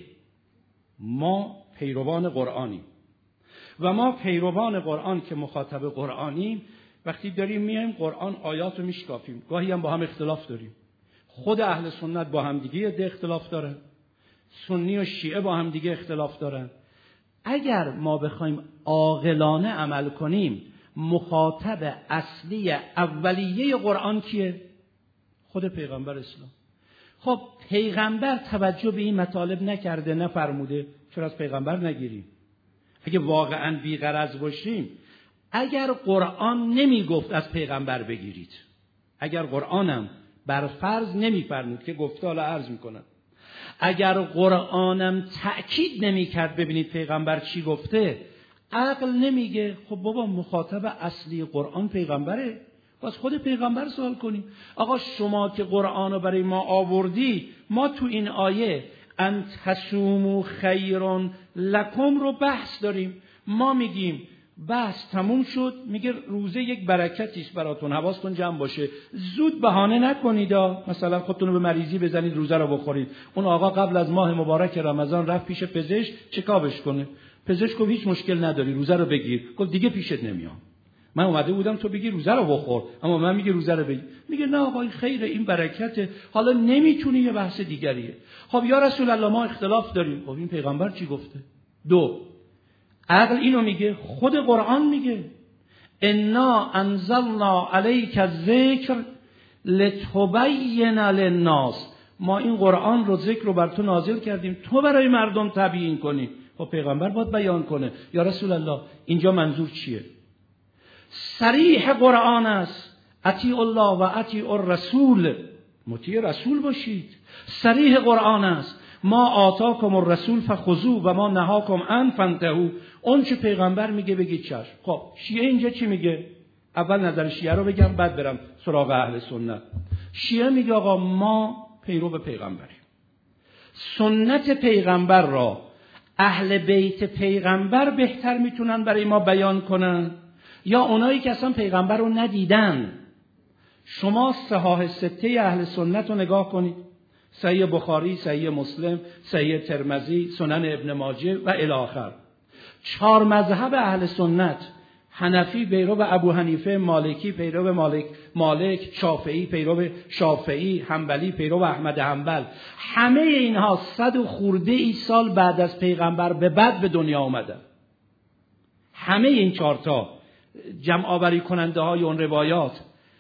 ما پیروان قرآنیم و ما پیروان قرآن که مخاطب قرآنیم، وقتی داریم میایم قرآن آیات رو میشکافیم، گاهی هم با هم اختلاف داریم. خود اهل سنت با هم دیگه ده اختلاف دارن، سنی و شیعه با هم دیگه اختلاف دارن. اگر ما بخوایم عاقلانه عمل کنیم، مخاطب اصلی اولیه قرآن کیه؟ خود پیغمبر اسلام. خب پیغمبر توجه به این مطالب نکرده، نفرموده، چرا از پیغمبر نگیریم؟ اگه واقعا بی‌غرض باشیم، اگر قرآن نمیگفت از پیغمبر بگیرید، اگر قرآنم بر فرض نمیفرمود که گفته، حالا عرض میکنم، اگر قرآنم تأکید نمیکرد ببینید پیغمبر چی گفته، عقل نمیگه خب بابا مخاطب اصلی قرآن پیغمبره، باز خود پیغمبر سوال کنیم. آقا شما که قرآن رو برای ما آوردی، ما تو این آیه ان تصوموا خیر لکم رو بحث داریم. ما میگیم بحث تموم شد، میگه روزه یک برکتی است براتون، حواستون جمع باشه، زود بهانه نکنید، مثلا خودتون رو به مریضی بزنید روزه رو بخورید. اون آقا قبل از ماه مبارک رمضان رفت پیش پزشک چکابش کنه، پزشک گفت هیچ مشکل نداری روزه رو بگیر. گفت دیگه پیشت نمیام، من اومده بودم تو بگی روزه رو بخور، اما من میگه روزه رو بگیر. میگه نه آقا این خیره، این برکته، حالا نمیتونی، یه بحث دیگریه. خب یا رسول الله ما اختلاف داریم، خب این پیغمبر چی گفته؟ دو، عقل اینو میگه، خود قرآن میگه انا انزلنا علیک الذکر لتبین للناس، ما این قرآن رو، ذکر رو بر تو نازل کردیم تو برای مردم تبیین کنی. خب پیغمبر باید بیان کنه. یا رسول الله اینجا منظور چیه؟ صریح قرآن است، اطیع الله و اطیع الرسول، مطیع رسول باشید. صریح قرآن است، ما آتاکم الرسول فخذوه و ما نهاکم عنه فانتهوا. اون چه پیغمبر میگه بگید چشم. خب شیعه اینجا چی میگه؟ اول نظر شیعه رو بگم بعد برم سراغ اهل سنت. شیعه میگه آقا ما پیرو به پیغمبریم، سنت پیغمبر را اهل بیت پیغمبر بهتر میتونن برای ما بیان کنن یا اونایی که اصلا پیغمبر رو ندیدن؟ شما صحاح سته اهل سنت رو نگاه کنید، صحیح بخاری، صحیح مسلم، صحیح ترمذی، سنن ابن ماجه و الی آخر. چهار مذهب اهل سنت، حنفی پیرو ابو حنیفه، مالکی پیرو مالک، مالک، شافعی پیرو شافعی، حنبلی پیرو احمد حنبل، همه اینها صد و خورده ای سال بعد از پیغمبر به بعد به دنیا آمدن. همه این چهار تا جمع آوری کننده های اون روایات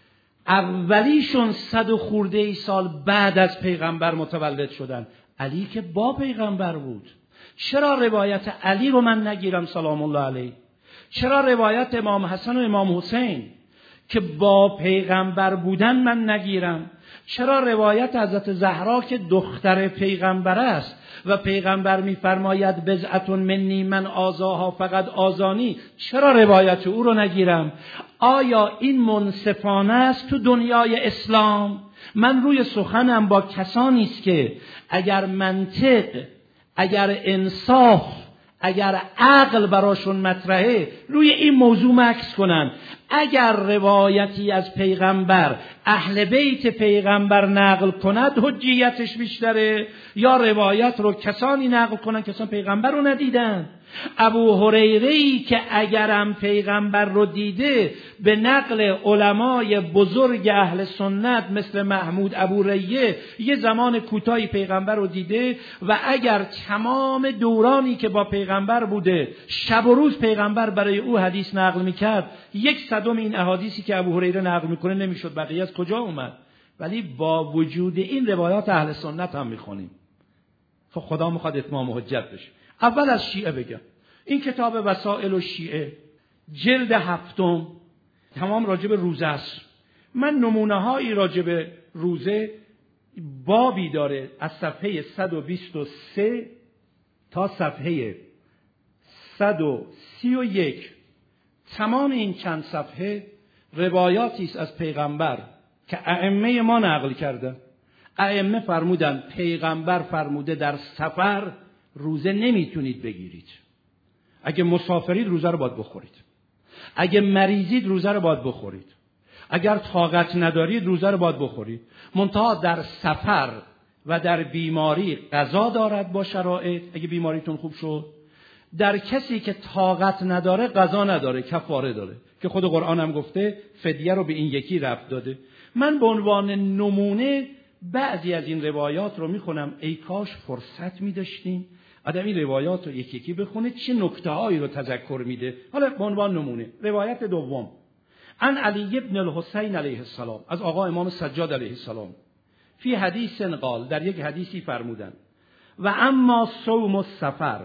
اولیشون صد و خورده ای سال بعد از پیغمبر متولد شدن. علی که با پیغمبر بود، چرا روایت علی رو من نگیرم سلام الله علیه؟ چرا روایت امام حسن و امام حسین که با پیغمبر بودن من نگیرم؟ چرا روایت حضرت زهرا که دختر پیغمبر است و پیغمبر می‌فرماید بضعة منی من آذاها فقط آذانی، چرا روایت او رو نگیرم؟ آیا این منصفانه است تو دنیای اسلام؟ من روی سخنم با کسانی است که اگر منطق، اگر انصاف، اگر عقل براشون مطرحه روی این موضوع مکث کنن. اگر روایتی از پیغمبر اهل بیت پیغمبر نقل کند حجیتش بیشتره یا روایت رو کسانی نقل کنن که اصلا پیغمبر رو ندیدن؟ ابو هریره‌ای که اگرم پیغمبر رو دیده به نقل علمای بزرگ اهل سنت مثل محمود ابو ریه یه زمان کوتاهی پیغمبر رو دیده و اگر تمام دورانی که با پیغمبر بوده شب و روز پیغمبر برای او حدیث نقل میکرد، یک صدم این احادیثی که ابو هریره نقل میکنه نمیشد. بقیه از کجا اومد؟ ولی با وجود این روایات اهل سنت هم میخونیم. خب خدا میخواد اتمام حجت بشه. اول از شیعه بگم. این کتاب وسائل و شیعه جلد هفتم تمام راجب روزه است. من نمونه هایی راجب روزه بابی داره از صفحه صد و بیست و سه تا صفحه صد و سی و یک. تمام این چند صفحه روایاتی است از پیغمبر که ائمه ما نقل کردن. ائمه فرمودن پیغمبر فرموده در سفر روزه نمیتونید بگیرید. اگه مسافرید روزه رو باید بخورید. اگه مریضید روزه رو باید بخورید. اگر طاقت ندارید روزه رو باید بخورید. منتها در سفر و در بیماری قضا دارد با شرایط. اگه بیماریتون خوب شد، در کسی که طاقت نداره قضا نداره، کفاره داره که خود قرآن هم گفته فدیه رو به این یکی ربط داده. من به عنوان نمونه بعضی از این روایات رو میخونم. ای کاش فرصت میداشتیم آدم این روایات رو یکی یکی بخونه چه نکته هایی رو تذکر میده. حالا به عنوان نمونه روایت دوم عن علی بن الحسین علیه السلام، از آقا امام سجاد علیه السلام، فی حدیث قال، در یک حدیثی فرمودن و اما صوم السفر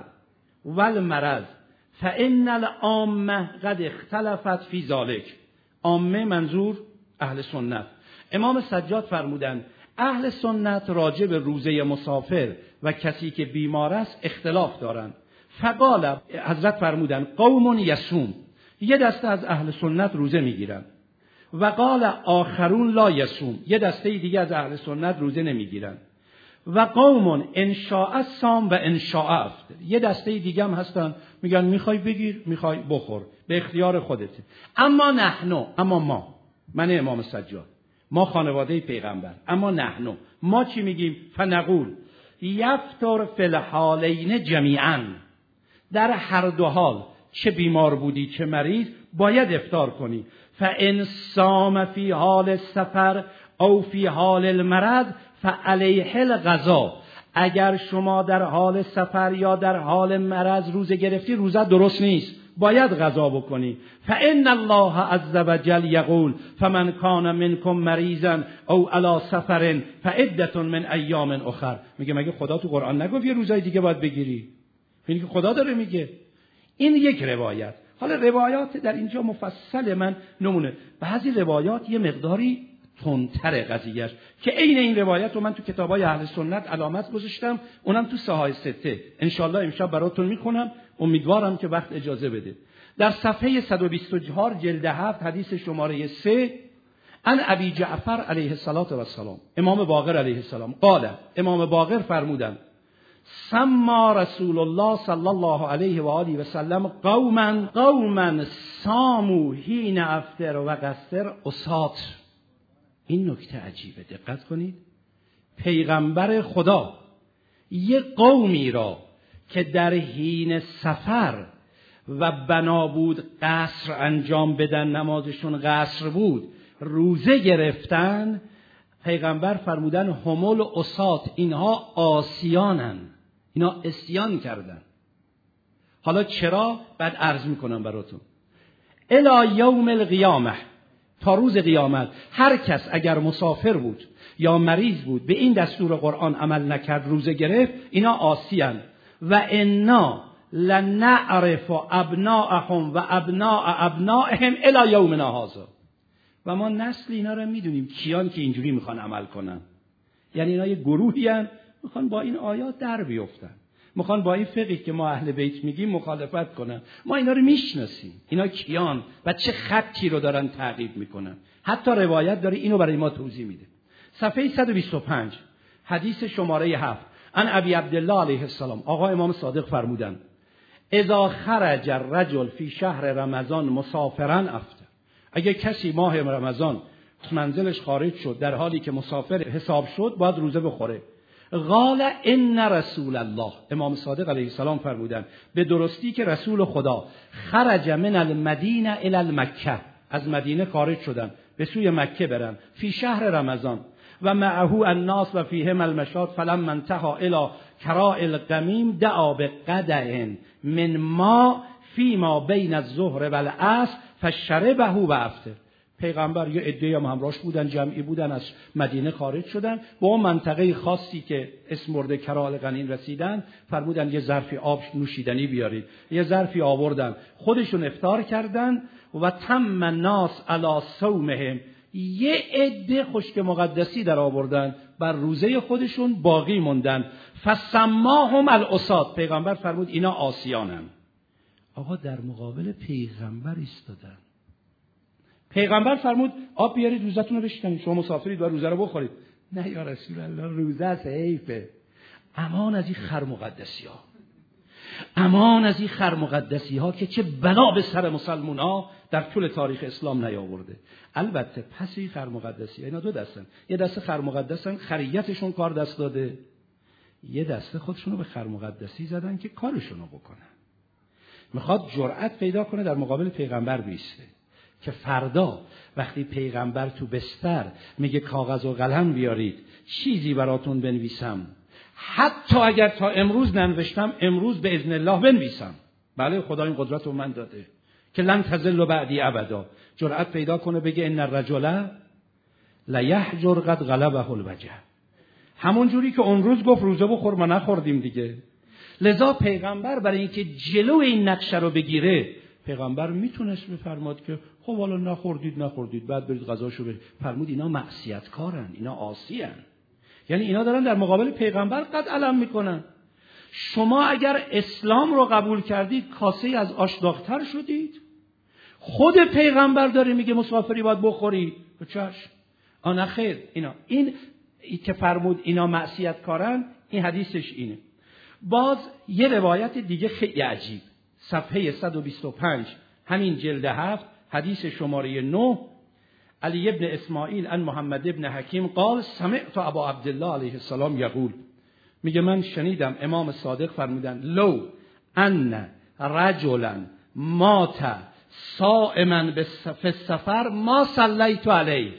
والمرض فان العامه قد اختلفت فی ذلک. عامه منظور اهل سنت. امام سجاد فرمودن اهل سنت راجع به روزه مسافر و کسی که بیمار است اختلاف دارند. فقال، حضرت فرمودن قوم یصوم، یه دسته از اهل سنت روزه میگیرن. و قال آخرون لا یصوم، یه دسته دیگه از اهل سنت روزه نمیگیرن. و قوم ان شاء صام و ان شاء افطر، یه دسته دیگه هم هستن میگن میخوای بگیر میخوای بخور، به اختیار خودته. اما نحنو، اما ما، من امام سجاد، ما خانواده پیغمبر، اما نحنو، ما چی میگیم؟ فنقول یفطر فی الحالین جمیعا، در هر دو حال، چه بیمار بودی چه مریض باید افطار کنی. فان صام فی حال السفر او فی حال المرض فعلیه القضا، اگر شما در حال سفر یا در حال مرض روزه گرفتی روزه درست نیست، باید قضا بکنی. فان الله عز وجل یقول فمن کان منکم مریضا او علی سفر فعدة من ایام اخر. میگه مگه خدا تو قرآن نگفت یه روزای دیگه باید بگیری؟ اینی که خدا داره میگه. این یک روایت. حالا روایات در اینجا مفصل من نمونه. بعضی روایات یه مقداری تندتر قضیهش، که عین این روایت رو من تو کتابای اهل سنت علامت گذاشتم، اونم تو صحاح سته. انشالله امشب براتون میخونم، امیدوارم که وقت اجازه بده. در صفحه صد و بیست و چهار جلد هفت حدیث شماره سه، ان ابی جعفر علیه السلام، امام باقر علیه السلام قال، امام باقر فرمودند سما رسول الله صلی الله علیه و آله و سلم قوما قوما سامو حین افطر و قصر اسات. این نکته عجیبه، دقت کنید. پیغمبر خدا یک قومی را که در حین سفر و بنا بود قصر انجام بدن، نمازشون قصر بود، روزه گرفتن، پیغمبر فرمودن همول اسات، اینها عاصیانن، اینا عصیان کردن. حالا چرا؟ بعد عرض میکنم براتون. الی یوم القیامه، تا روز قیامت هر کس اگر مسافر بود یا مریض بود به این دستور قرآن عمل نکرد، روزه گرفت، اینا عاصیان. و انا لنعرف ابناءهم و ابناء ابنائهم الی یومنا هذا. و ما نسل اینا رو میدونیم کیان که اینجوری میخوان عمل کنن. یعنی اینا یه گروهی هستن میخوان با این آیات در بیفتن، میخوان با این فقهی که ما اهل بیت میگیم مخالفت کنن. ما اینا رو میشناسیم، اینا کیان و چه خطی رو دارن تعقیب میکنن. حتی روایت داره اینو برای ما توضیح میده. صفحه صد و بیست و پنج حدیث شماره هفت، ان ابی عبدالله علیه السلام، آقا امام صادق فرمودند اذا خرج الرجل فی شهر رمضان مسافرا افطر. اگه کسی ماه رمضان منزلش خارج شد در حالی که مسافر حساب شد، باید روزه بخوره. قال ان رسول الله، امام صادق علیه السلام فرمودند به درستی که رسول خدا خرج من المدینه الی المکه، از مدینه خارج شدن به سوی مکه برن، فی شهر رمضان و معه الناس و فیهم المشاط، فلما انتهى الی کراء القمیم دعا بقدح من ما فیما بین الظهر و العصر فشربه و افطر. پیغمبر یه عده‌ای هم همراهش بودن، جمعی بودن، از مدینه خارج شدن، به اون منطقه خاصی که اسم برده کراء القمیم رسیدن، فرمودن یه ظرفی آب نوشیدنی بیارید. یه ظرفی آوردن، خودشون افطار کردن و تم الناس علی صومهم، یه عده خشک مقدسی در آوردن، بر روزه خودشون باقی موندن. فسماهم الاسات، پیغمبر فرمود اینا عاصیانن. آقا در مقابل پیغمبر ایستادن. پیغمبر فرمود آب بیارید روزتون رو بشکنید، شما مسافرید و روزه رو بخورید. نه یا رسول الله، روزه است، حیفه. امان از این خر مقدسی ها، امان از این خر مقدسی ها که چه بلا به سر مسلمون ها در طول تاریخ اسلام نیاورده. البته پس این خر مقدسی ها، اینا دو دستن، یه دسته خر مقدسن خریتشون کار دست داده، یه دسته خودشونو به خر مقدسی زدن که کارشونو بکنن. میخواد جرأت پیدا کنه در مقابل پیغمبر بیسته، که فردا وقتی پیغمبر تو بستر میگه کاغذ و قلم بیارید چیزی براتون بنویسم، حتی اگر تا امروز ننوشتم امروز به اذن الله بنویسم. بله، خدا این قدرت رو من داده که لن تضل بعدی ابدا. جرأت پیدا کنه بگه ان الرجل لیحجر قد غلبه الوجه، همون جوری که اون روز گفت روزه بخور ما نخوردیم دیگه. لذا پیغمبر برای اینکه جلو این نقشه رو بگیره، پیغمبر میتونست بفرماد که خب حالا نخوردید نخوردید بعد برید غذاشو برید. فرمود اینا معصیتکارن، اینا عاصیان. یعنی اینا دارن در مقابل پیغمبر قد علم میکنن. شما اگر اسلام رو قبول کردید کاسه از آش داغ‌تر شدید. خود پیغمبر داره میگه مسافری باید بخوری. چشم. آن خیر. اینا این ای که فرمود اینا معصیتکارن، این حدیثش اینه. باز یه روایت دیگه خیلی عجیب، صفحه صد و بیست و پنج همین جلد هفت حدیث شماره نه، علی ابن اسماعیل ان محمد ابن حکیم قال سمعت ابا عبدالله علیه السلام یقول، میگه من شنیدم امام صادق فرمودن لو ان رجلا مات صائما فی السفر ما صلیت علیه،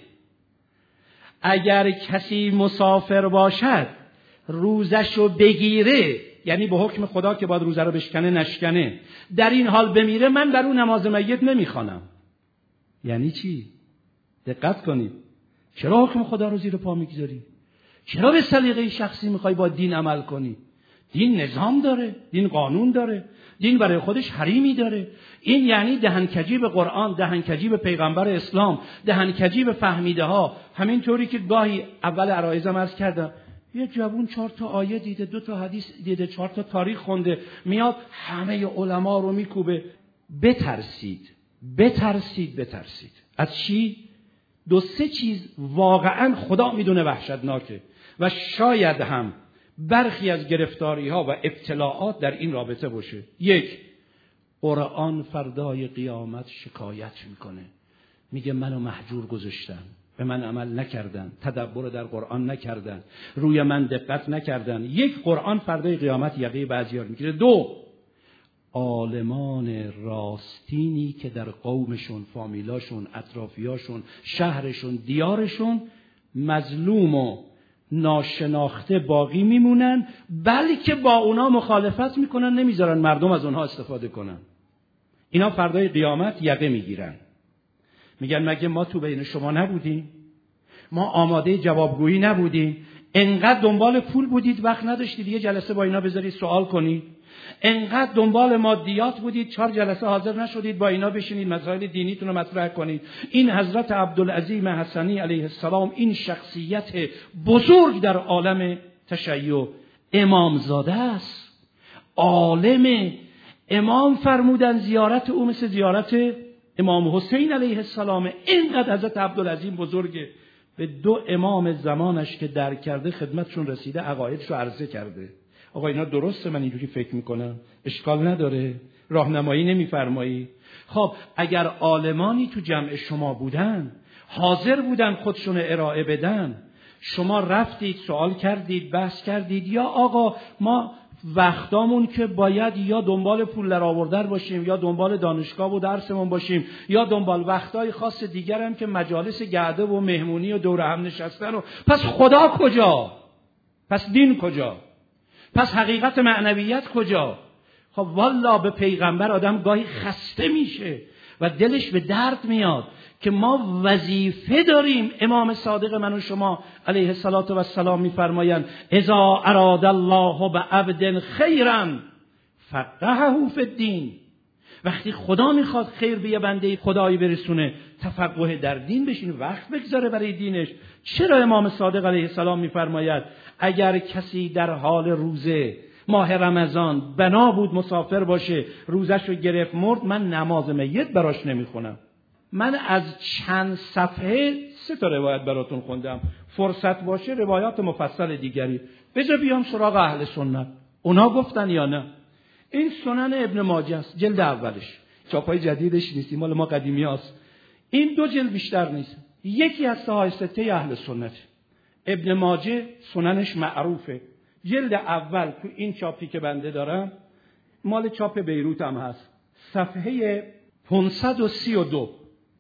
اگر کسی مسافر باشد روزشو بگیره، یعنی به حکم خدا که باید روزه رو بشکنه نشکنه، در این حال بمیره، من بر اون نماز میت نمیخوانم. یعنی چی؟ دقت کنید. چرا حکم خدا رو زیر پا میگذاری؟ چرا به سلیقه شخصی میخوای با دین عمل کنی؟ دین نظام داره، دین قانون داره. دین برای خودش حریمی داره. این یعنی دهنکجی به قرآن، دهنکجی به پیغمبر اسلام، دهنکجی به فهمیده ها. همینطوری که گاهی اول عرایزم عرض کردم یه جوون چهار تا آیه دیده، دو تا حدیث دیده، چهار تا تاریخ خونده، میاد همه علما رو میکوبه. بترسید بترسید بترسید از چی؟ دو سه چیز واقعا خدا میدونه وحشتناکه و شاید هم برخی از گرفتاری ها و ابتلاعات در این رابطه باشه. یک، قرآن فردای قیامت شکایت میکنه، میگه منو محجور گذاشتن، به من عمل نکردن، تدبر در قرآن نکردن، روی من دقت نکردن. یک، قرآن فردای قیامت یقه بعضی‌ها رو میگیره. دو، عالمان راستینی که در قومشون، فامیلاشون، اطرافیاشون، شهرشون، دیارشون مظلوم و ناشناخته باقی میمونن، بلکه با اونا مخالفت میکنن، نمیذارن مردم از اونها استفاده کنن. اینا فردای قیامت یقه میگیرن، میگن مگه ما تو بین شما نبودیم؟ ما آماده جوابگویی نبودیم؟ انقدر دنبال پول بودید وقت نداشتید یه جلسه با اینا بذارید سوال کنید؟ انقدر دنبال مادیات بودید چهار جلسه حاضر نشدید با اینا بشینید مسائل دینیتون رو مطرح کنید؟ این حضرت عبدالعظیم حسنی علیه السلام، این شخصیت بزرگ در عالم تشیع، امامزاده است، عالم. امام فرمودن زیارت او مثل زیارت امام حسین علیه السلام. اینقدر حضرت عبدالعظیم بزرگه. به دو امام زمانش که در کرده خدمتشون رسیده، عقایدش رو عرضه کرده. آقا اینا درسته، من اینجوری فکر میکنم، اشکال نداره، راهنمایی نمیفرمایی؟ خب اگر عالمانی تو جمع شما بودن، حاضر بودن خودشون ارائه بدن، شما رفتید سوال کردید، بحث کردید، یا آقا ما وقتامون که باید یا دنبال پول در آوردن باشیم، یا دنبال دانشگاه و درسمون باشیم، یا دنبال وقتای خاص دیگر هم که مجالس گرده و مهمونی و دور هم نشستن و پس خدا کجا؟ پس دین کجا؟ پس حقیقت معنویت کجا؟ خب والله به پیغمبر آدم گاهی خسته میشه و دلش به درد میاد که ما وظیفه داریم. امام صادق من و شما علیه الصلاة و السلام میفرمایند اذا اراد الله بعبد خیرا فقهه فی الدین. وقتی خدا میخواد خیر به یه بنده خدایی برسونه، تفقه در دین بشین، وقت بگذاره برای دینش. چرا امام صادق علیه السلام میفرماید اگر کسی در حال روزه ماه رمضان بنا بود مسافر باشه، روزش رو گرفت مرد، من نماز میت براش نمیخونم. من از چند صفحه سه تا روایت براتون خوندم، فرصت باشه روایات مفصل دیگری. بذار بیام سراغ اهل سنت، اونا گفتن یا نه. این سنن ابن ماجه است، جلد اولش، چاپای جدیدش نیست، مال ما قدیمی است. این دو جلد بیشتر نیست، یکی از صحاح سته اهل سنت. ابن ماجه سننش معروفه، جلد اول تو این چاپی که بنده دارم، مال چاپ بیروت هم هست، صفحه پانصد و سی و دو،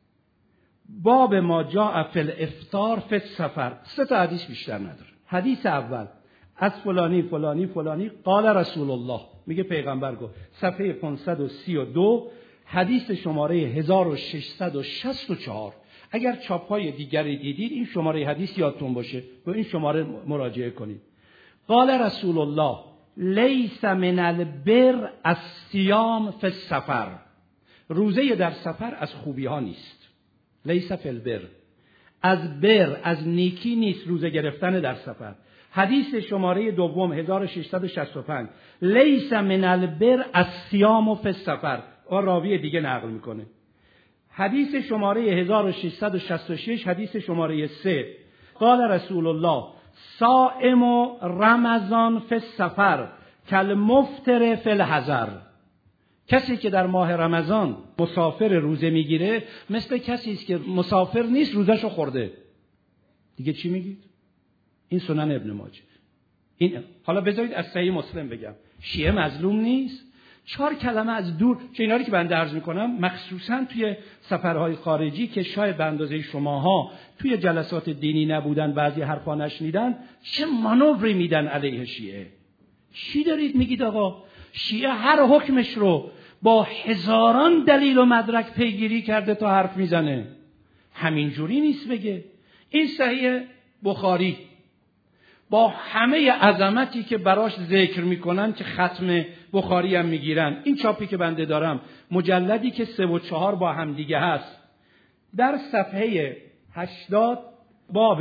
باب ما جاء فی الافطار فی السفر. سه تا حدیث بیشتر نداره. حدیث اول از فلانی فلانی فلانی قال رسول الله، میگه پیغمبر گفت، صفحه پانصد و سی و دو، حدیث شماره هزار و ششصد و شصت و چهار. اگر چاپ‌های دیگری دیدید این شماره حدیث یادتون باشه، به این شماره مراجعه کنید. قال رسول الله لیس من البر الصیام فی السفر. روزه در سفر از خوبی ها نیست. لیس فی البر، از بر، از نیکی نیست روزه گرفتن در سفر. حدیث شماره دوم هزار و ششصد و شصت و پنج، لیس من البر الصیام فی السفر، و راوی دیگه نقل میکنه. حدیث شماره هزار و ششصد و شصت و شش، حدیث شماره سه، قال رسول الله صائم رمضان فی السفر کالمفطر فی الحضر. کسی که در ماه رمضان مسافر روزه میگیره مثل کسی است که مسافر نیست روزشو خورده. دیگه چی میگید؟ این سنن ابن ماجه. این حالا بذارید از صحیح مسلم بگم، شیعه مظلوم نیست. چهار کلمه از دور که اینا رو که بنده عرض میکنم، مخصوصا توی سفرهای خارجی که شاید به اندازه شماها توی جلسات دینی نبودن، بعضی حرفا نشنیدن، چه مانوری میدن علیه شیعه. چی دارید میگید آقا؟ شیعه هر حکمش رو با هزاران دلیل و مدرک پیگیری کرده تا حرف میزنه. همینجوری نیست بگه. این صحیح بخاری با همه عظمتی که براش ذکر میکنن که ختم بخاری هم میگیرن. این چاپی که بنده دارم، مجلدی که سه و چهار با هم دیگه هست، در صفحه هشتاد باب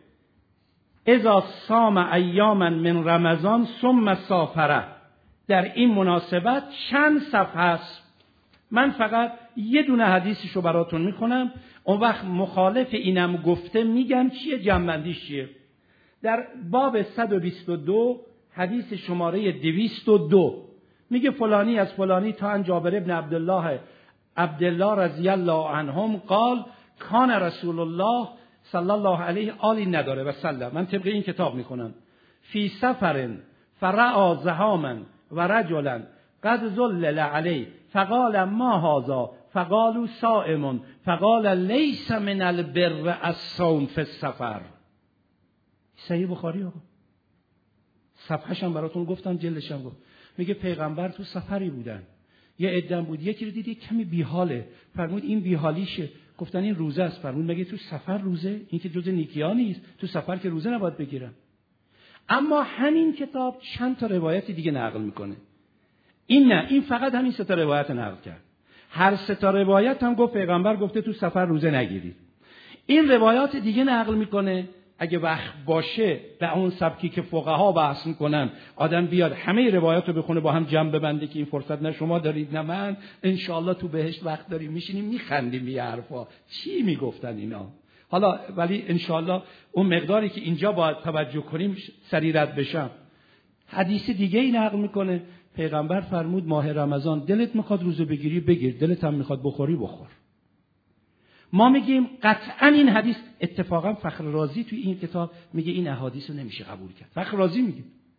اذا صام ایاما من رمضان ثم سافره، در این مناسبت چند صفحه است. من فقط یه دونه حدیثشو براتون میخونم، اون وقت مخالف اینم گفته میگم چیه، جنبندیش چیه. در باب صد و بیست و دو حدیث شماره دویست و دو میگه فلانی از فلانی تا ان جابر ابن عبدالله عبدالله رضی الله عنهم قال کان رسول الله صلی الله علیه آلی نداره و سلم. من طبق این کتاب میکنم. فی سفر فرعا زهاما و رجلا قد ظلل علیه فقال ما هذا فقالوا صائم فقال لیس من البر الصوم فی السفر. صحیح بخاری آقا، صفحه‌ش هم براتون گفتم، جلدش هم گفت. میگه پیغمبر تو سفری بودن، یه عدم بود، یکی رو دید کمی بیحاله، فرمود این بیحالیشه، گفتن این روزه است. فرمود مگه تو سفر روزه؟ این که جز نیکی‌ها نیست، تو سفر که روزه نباید بگیرن. اما همین کتاب چند تا روایت دیگه نقل میکنه. این نه، این فقط همین سه تا روایت نقل کرد. هر سه تا روایت هم گفت پیغمبر گفته تو سفر روزه نگیرید. این روایات دیگه نقل میکنه. اگه وقت باشه به اون سبکی که فقها بحث میکنن آدم بیاد همه روایات رو بخونه با هم جمع ببنده که این فرصت نه شما دارید نه من، انشالله تو بهشت وقت داریم میشینیم میخندیم یه حرفا چی میگفتن اینا. حالا ولی انشالله اون مقداری که اینجا باید توجه کنیم سریع رد بشم. حدیث دیگه ای نقل میکنه پیغمبر فرمود ماه رمضان دلت میخواد روزه بگیری بگیر، دلت هم میخواد بخوری بخور. ما میگیم قطعا این حدیث، اتفاقا فخر رازی توی این کتاب میگه این احادیث رو نمیشه قبول کرد. فخر رازی میگه،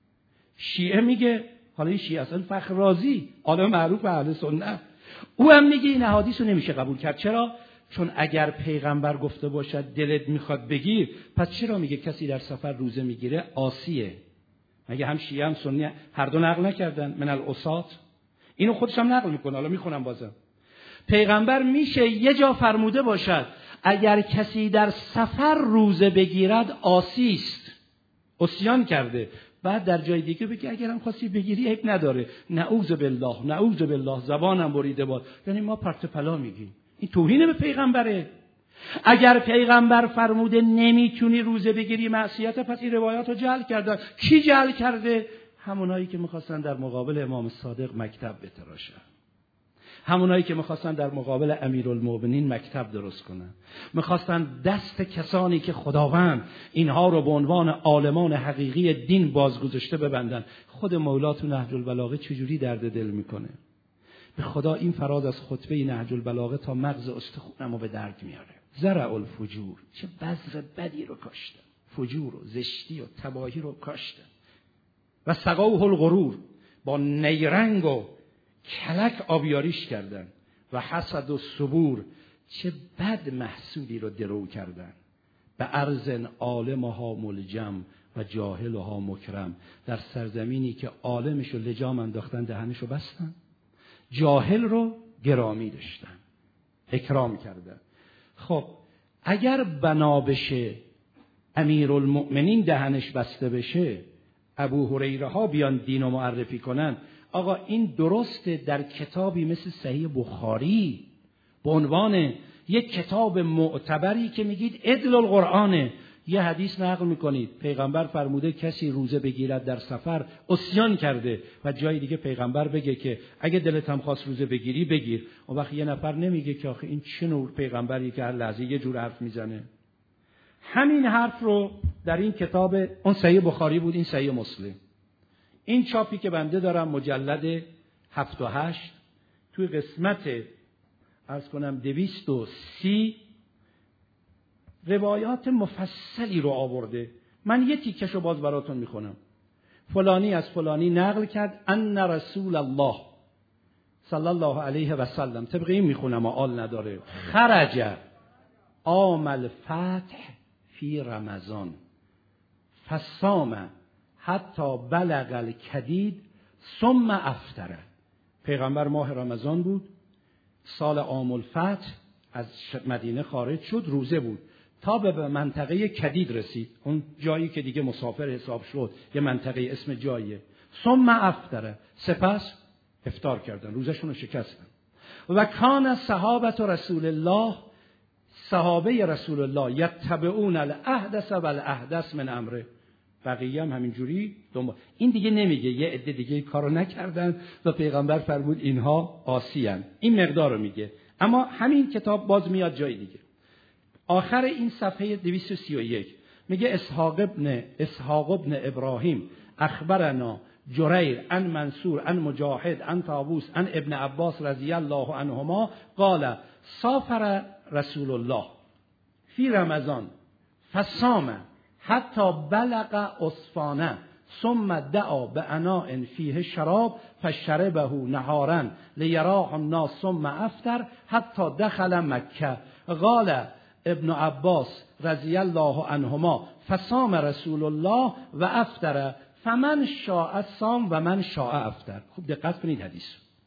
شیعه میگه، حالا این شیعه اصلا فخر رازی آدم معروف اهل سنت، او هم میگه این احادیث رو نمیشه قبول کرد. چرا؟ چون اگر پیغمبر گفته باشد دلت میخواد بگیر، پس چرا میگه کسی در سفر روزه میگیره عاصیه؟ مگه هم شیعه هم سنی هر دو نقل نکردن من العصات؟ اینو خودش هم نقل میکنه. حالا میخونم بازم. پیغمبر میشه یه جا فرموده باشد اگر کسی در سفر روزه بگیرد عاصی است، عصیان کرده. بعد در جای دیگه بگه اگرم خواستی بگیری عیب نداره، نعوذ بالله نعوذ بالله زبانم بریده باد. یعنی ما پرت پلا میگیم، این توهین به پیغمبره. اگر پیغمبر فرموده نمیتونی روزه بگیری معصیت، پس این روایات رو جعل کردن. کی جعل کرده؟ همونایی که میخواستن در مقابل امام صادق مکتب بتراشن، همونایی که میخواستن در مقابل امیرالمومنین مکتب درست کنن، میخواستن دست کسانی که خداوند اینها رو به عنوان عالمان حقیقی دین بازگذاشته ببندن. خود مولا تو نهج البلاغه چجوری درد دل میکنه؟ به خدا این فراز از خطبه نهج البلاغه تا مغز استخونمو به درد میاره. زرع الفجور، چه بذر بدی رو کاشتن، فجور و زشتی و تباهی رو کاشتن. و سقوه الغرور، با نیرنگ و کلک آبیاریش کردن. و حسد و صبور، چه بد محصولی رو درو کردن. به ارض عالمها ملجم و جاهلها مکرم، در سرزمینی که عالمش رو لجام انداختن دهنش رو بستن، جاهل رو گرامی داشتن، اکرام کردن. خب اگر بنا بشه امیرالمؤمنین دهنش بسته بشه، ابو هریره ها بیان دین رو معرفی کنن، آقا این درسته در کتابی مثل صحیح بخاری به عنوان یک کتاب معتبری که میگید عدل القرآنه، یه حدیث نقل میکنید پیغمبر فرموده کسی روزه بگیرد در سفر عصیان کرده، و جای دیگه پیغمبر بگه که اگه دلت هم خواست روزه بگیری بگیر. اون وقت یه نفر نمیگه که آخه این چه نوع پیغمبری که هر لحظه یه جور حرف میزنه. همین حرف رو در این کتاب، اون صحیح بخاری بود، این صحیح مسلم، این چاپی که بنده دارم مجلد هفت و هشت توی قسمت عرض کنم دویست و سی روایات مفصلی رو آورده. من یه تیکشو باز براتون میخونم. فلانی از فلانی نقل کرد ان رسول الله صلی الله علیه و سلم، طبق این میخونم آل نداره، خرج عام الفتح فی رمضان فصام حتی بلغ الکدید ثم افطر. پیغمبر ماه رمضان بود، سال عام الفتح از مدینه خارج شد، روزه بود، تا به منطقه کدید رسید، اون جایی که دیگه مسافر حساب شد، یه منطقه اسم جاییه. ثم افطر، سپس افطار کردن، روزشون رو شکستن. و کان صحابه رسول الله، صحابه رسول الله یتبعون الاحدث والاحدث من امره، بقیه هم همینجوری دنبال. این دیگه نمیگه یه عده دیگه کارو نکردن و پیغمبر فرمود اینها عاصیان، این مقدار رو میگه. اما همین کتاب باز میاد جای دیگه. آخر این صفحه دویست و سی و یک میگه اسحاق ابن اسحاق ابن ابراهیم اخبرنا جریر عن منصور عن مجاهد عن طاووس عن ابن عباس رضی الله عنهما قال سافر رسول الله فی رمضان فصام حتی بلغ اصفانه ثم دعا باناء فیه شراب فشربه نهارا لیراه الناس ثم افطر حتی دخل مکه. قال ابن عباس رضی الله عنهما فصام رسول الله و افطر فمن شاء صام و من شاء افطر. خوب دقت کنید حدیث.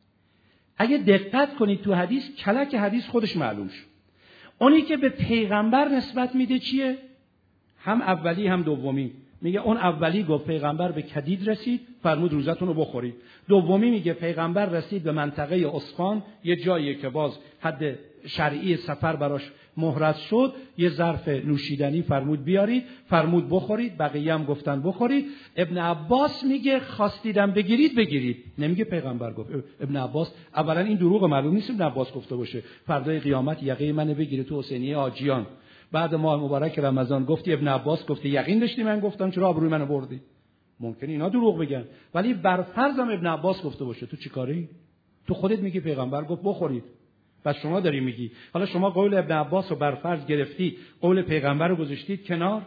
اگه دقت کنید تو حدیث، کلک حدیث خودش معلوم شد. اونی که به پیغمبر نسبت میده چیه؟ هم اولی هم دومی. میگه اون اولی گفت پیغمبر به کدید رسید، فرمود روزتون رو بخورید. دومی میگه پیغمبر رسید به منطقه اصفهان، یه جاییه که باز حد شرعی سفر براش مهرز شد، یه ظرف نوشیدنی فرمود بیارید، فرمود بخورید، بقیه هم گفتن بخورید. ابن عباس میگه خواستیدم بگیرید بگیرید، نمیگه پیغمبر گفت. ابن عباس اولا این دروغ، معلوم نیست ابن عباس گفته باشه فردای قیامت یقه منو بگیره تو حسینیه آجیان. بعد ماه مبارک رمضان گفتی ابن عباس گفته یقین داشتی من گفتم، چرا آبروی منو بردی؟ ممکنه اینا دروغ بگن، ولی بر فرضم ابن عباس گفته باشه، تو چیکاری؟ تو خودت میگی پیغمبر گفت بخورید، پس شما داری میگی. حالا شما قول ابن عباس رو بر فرض گرفتید، قول پیغمبر رو گذاشتید کنار.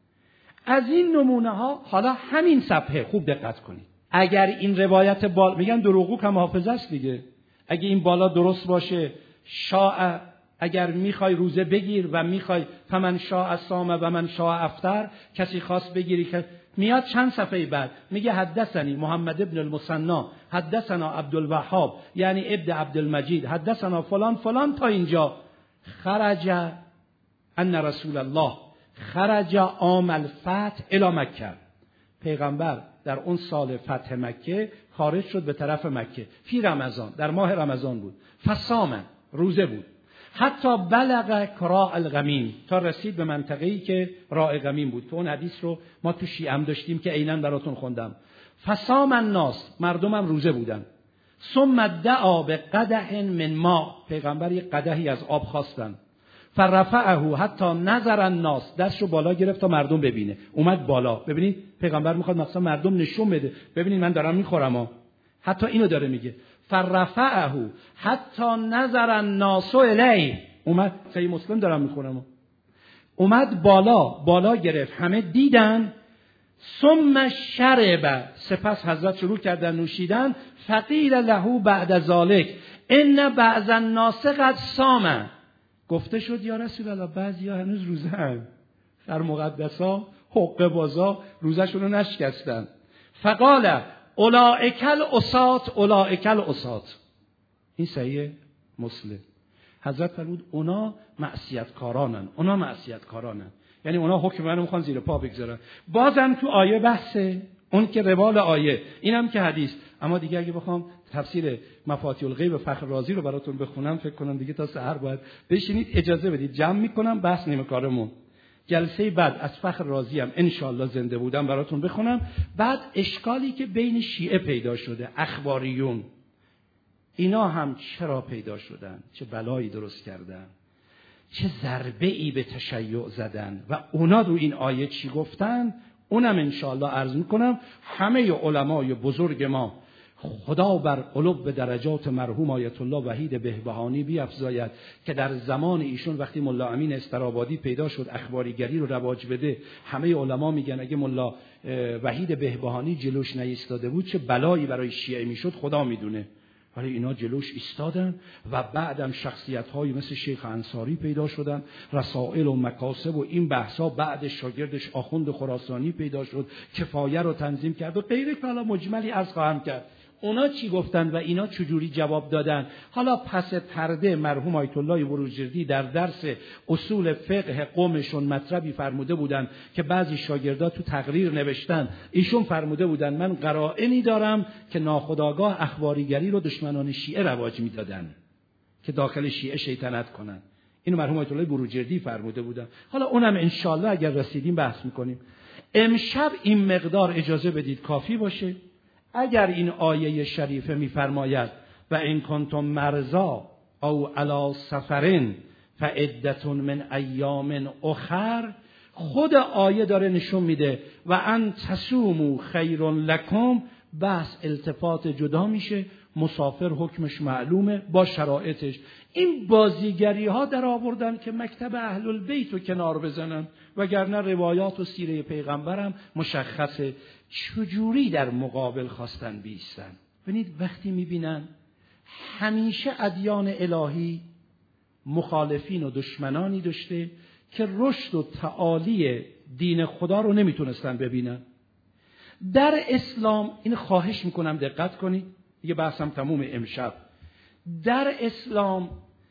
از این نمونه ها حالا همین صفحه خوب دقت کنید. اگر این روایت بالا، میگن دروغگو کم حافظه است دیگه، اگه این بالا درست باشه، شاء اگر میخوای روزه بگیر و میخوای فمن شاء صام و من شاء افطر، کسی خواست بگیری که میاد چند صفحه بعد میگه حدثنی محمد ابن المثنی حدثنا عبدالوهاب یعنی ابن عبدالمجید حدثنا فلان فلان تا اینجا. خرج ان رسول الله خرج عام الفتح الی مکه، پیغمبر در اون سال فتح مکه خارج شد به طرف مکه فی رمضان، در ماه رمضان بود. فصام، روزه بود. حتی بلغ کراء الغمیم، تا رسید به منطقه‌ای که راء غمیم بود، که اون حدیث رو ما تو شیعه هم داشتیم که عیناً براتون خوندم. فصام الناس، مردمم روزه بودن. ثم دعا بقدح من ماء، پیغمبر یک قدحی از آب خواستن. فرفعه حتی نظر الناس، دستشو بالا گرفت تا مردم ببینه، اومد بالا. ببینید پیغمبر میخواد مثلا مردم نشون بده، ببینید من دارم میخورم ها. حتی اینو داره میگه. فرفعه حتی نظر الناس الیه، اومد، صحیح مسلم دارم میخونم، اومد بالا، بالا گرفت، همه دیدن. ثم شرب، سپس حضرت شروع کردن نوشیدن. فقیل له بعد ذلک ان بعض الناس قد صام، گفته شد یا رسول الله بعضیا هنوز روزه هستند، در مقدسا حقه بازا روزشون رو نشکستن. فقال اولئک العصات اولئک العصات، این صحیح مسلم. حضرت فرمود اونا معصیتکارانن، اونا معصیتکارانن، یعنی اونا حکم منو میخوان زیر پا بگذارن. بازم تو آیه بحثه، اون که روال آیه، اینم که حدیث. اما دیگه اگه بخوام تفسیر مفاتیح الغیب فخر رازی رو براتون بخونم، فکر کنم دیگه تا سحر باید بشینید. اجازه بدید جمع میکنم، بحث نیمه کارمون. جلسه بعد از فخر رازی هم انشالله زنده بودم براتون بخونم. بعد اشکالی که بین شیعه پیدا شده، اخباریون، اینا هم چرا پیدا شدن، چه بلایی درست کردن، چه ضربه ای به تشیع زدن و اونا رو این آیه چی گفتن، اونم انشالله عرض میکنم. همه علمای بزرگ ما، خدا بر قلوب درجات مرحوم آیت الله وحید بهبهانی بیفزاید که در زمان ایشون وقتی ملا امین استرابادی پیدا شد اخباریگری رو رواج بده، همه علما میگن اگه ملا وحید بهبهانی جلوش نایستاده بود چه بلایی برای شیعه میشد خدا میدونه. ولی اینا جلوش ایستادن و بعدم شخصیت‌هایی مثل شیخ انصاری پیدا شدن، رسائل و مکاسب و این بحثا. بعد شاگردش آخوند خراسانی پیدا شد، کفایه رو تنظیم کرد و غیره که حالا مجملی عرض خواهم کرد. اونا چی گفتن و اینا چجوری جواب دادن. حالا پس پرده مرحوم آیت الله بروجردی در درس اصول فقه قومشون مطلبی فرموده بودن که بعضی شاگردا تو تقریر نوشتن. ایشون فرموده بودن من قرائنی دارم که ناخودآگاه اخباریگری رو دشمنان شیعه رواج میدادن که داخل شیعه شیطنت کنن. اینو مرحوم آیت الله بروجردی فرموده بودن. حالا اونم انشالله اگر رسیدیم بحث میکنیم. امشب این مقدار اجازه بدید کافی باشه. اگر این آیه شریفه میفرماید و ان کنتم مرضا او علی سفرن فعدة من ایام اخر، خود آیه داره نشون میده و ان تصوموا خیر لکم، بس التفات جدا میشه، مسافر حکمش معلومه با شرایطش. این بازیگری ها در آوردن که مکتب اهل البیت رو کنار بزنن، وگرنه روایات و سیره پیغمبرم مشخصه چجوری در مقابل خواستن بیستن. ببینید وقتی میبینن همیشه ادیان الهی مخالفین و دشمنانی داشته که رشد و تعالی دین خدا رو نمیتونستن ببینن. در اسلام این خواهش میکنم دقت کنید، دیگه بحثم تموم امشب. در اسلام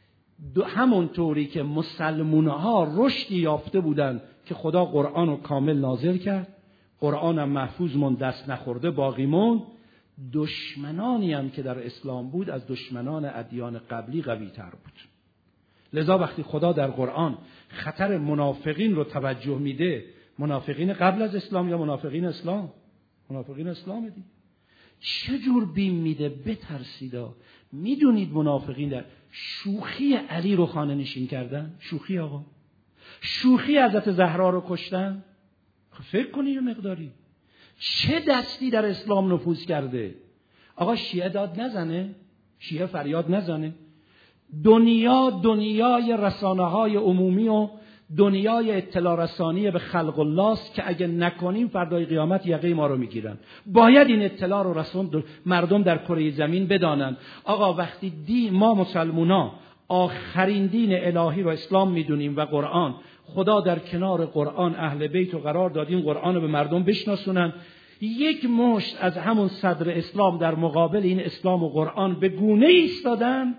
همونطوری که مسلمان‌ها رشدی یافته بودن که خدا قرآن رو کامل نازل کرد، قرآن هم محفوظ موند، دست نخورده باقی موند، دشمنانی هم که در اسلام بود از دشمنان ادیان قبلی قوی تر بود. لذا وقتی خدا در قرآن خطر منافقین رو توجه میده، منافقین قبل از اسلام یا منافقین اسلام؟ منافقین اسلام دی. چجور بیم میده؟ بترسیدا. میدونید منافقین در شوخی علی رو خانه نشین کردن؟ شوخی آقا، شوخی حضرت زهرا رو کشتن. فکر کنید یه مقداری چه دستی در اسلام نفوذ کرده. آقا شیعه داد نزنه، شیعه فریاد نزنه. دنیا دنیای رسانه های عمومی و دنیای اطلاع رسانی به خلق الله است که اگه نکنیم فردای قیامت یقه ما رو میگیرن. باید این اطلاع رو رسون مردم در کره زمین بدانند. آقا وقتی دی ما مسلمونا آخرین دین الهی رو اسلام میدونیم و قرآن، خدا در کنار قرآن اهل بیت رو قرار دادیم قرآن رو به مردم بشناسونن. یک مشت از همون صدر اسلام در مقابل این اسلام و قرآن به گونه ایستادن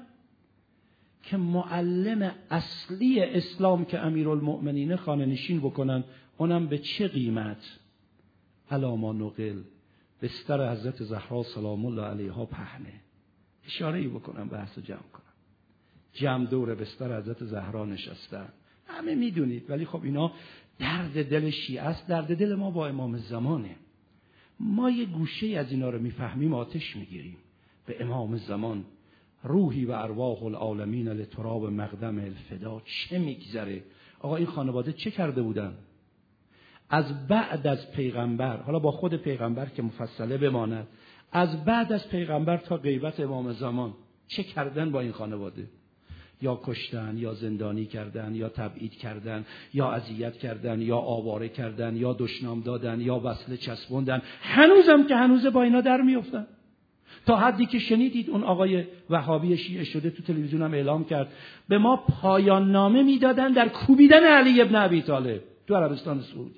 که معلم اصلی اسلام که امیرالمؤمنین خانه نشین بکنن. اونم به چه قیمت؟ علاما نقل بستر حضرت زهرا سلام الله علیها پهنه. اشاره ای بکنم بحث جمع کنم. جمع دور بستر حضرت زهرا نشستن، همه میدونید، ولی خب اینا درد دل شیعه است، درد دل ما با امام زمانه. ما یه گوشه از اینا رو میفهمیم آتش میگیریم به امام زمان. روحی و ارواح العالمین لتراب مقدم الفدا. چه میگذره؟ آقا این خانواده چه کرده بودن؟ از بعد از پیغمبر، حالا با خود پیغمبر که مفصله بماند، از بعد از پیغمبر تا غیبت امام زمان چه کردن با این خانواده؟ یا کشتن، یا زندانی کردن، یا تبعید کردن، یا اذیت کردن، یا آواره کردن، یا دشنام دادن، یا وصله چسبوندن. هنوزم که هنوزه با اینا در میافتن. تا حدی که شنیدید اون آقای وهابی شیعه شده تو تلویزیون هم اعلام کرد به ما پایان نامه میدادن در کوبیدن علی ابن ابی طالب تو عربستان سعودی.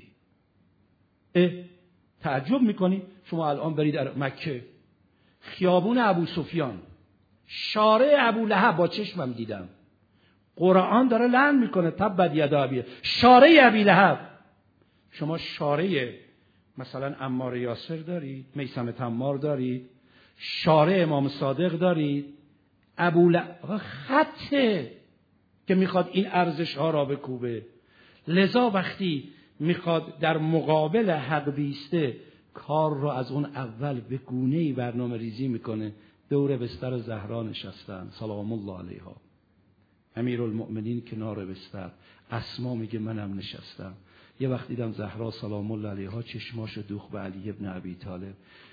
اه تعجب میکنی؟ شما الان برید در مکه، خیابون ابو سفیان، شارع ابو لهب با چشمم دیدم، قرآن داره لعن میکنه تبت یدا ابی، شارع ابی لهب. شما شارع مثلا عمار یاسر دارید، میثم تمار دارید، شارع امام صادق دارید، ابو لهب خطه که میخواد این ارزش ها را بکوبه. لذا وقتی میخواد در مقابل حق بیسته، کار رو از اون اول به گونه‌ای برنامه ریزی میکنه. دور بستر زهرا نشستن سلام الله علیها، امیرالمؤمنین کنار بستر، اسما میگه منم نشستم. یه وقت دیدم زهرا سلام الله علیها چشماشو دوخت به علی ابن ابی طالب.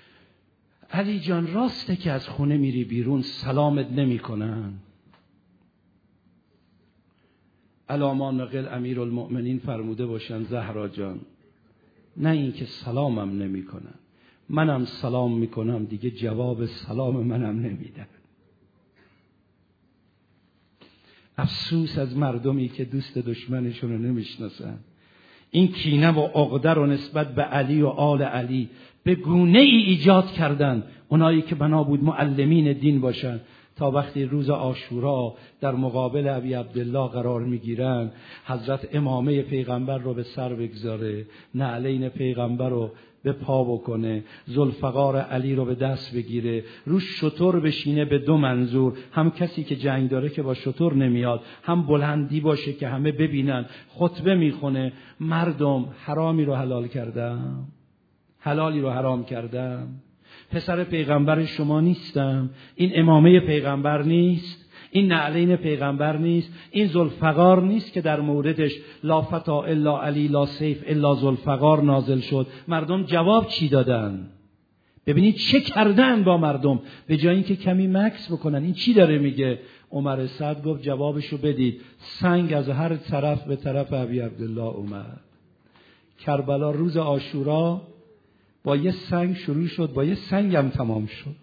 علی جان راسته که از خونه میری بیرون سلامت نمی کنن؟ علاما نقل امیرالمؤمنین فرموده باشن زهرا جان نه این که سلامم نمی کنن، منم سلام میکنم دیگه جواب سلام منم نمیدن. افسوس از مردمی که دوست دشمنشون رو نمیشناسن. این کینه و عقده رو نسبت به علی و آل علی به گونه ای ایجاد کردن اونایی که بنا بود معلمین دین باشن، تا وقتی روز عاشورا در مقابل ابی عبدالله قرار میگیرن، حضرت امامه پیغمبر رو به سر بگذاره، نعلین پیغمبر رو به پا بکنه، ذوالفقار علی رو به دست بگیره، روش شتر بشینه به دو منظور، هم کسی که جنگ داره که با شتر نمیاد، هم بلندی باشه که همه ببینن، خطبه میخونه. مردم حرامی رو حلال کردم، حلالی رو حرام کردم، پسر پیغمبر شما نیستم، این امامه پیغمبر نیست، این نعلین پیغمبر نیست، این ذوالفقار نیست که در موردش لا فتا الا علی لا سیف الا ذوالفقار نازل شد. مردم جواب چی دادن؟ ببینید چه کردن با مردم، به جای اینکه کمی مکث بکنن. این چی داره میگه؟ عمر سعد گفت جوابشو بدید. سنگ از هر طرف به طرف ابی عبدالله اومد. کربلا روز عاشورا با یه سنگ شروع شد، با یه سنگ هم تمام شد.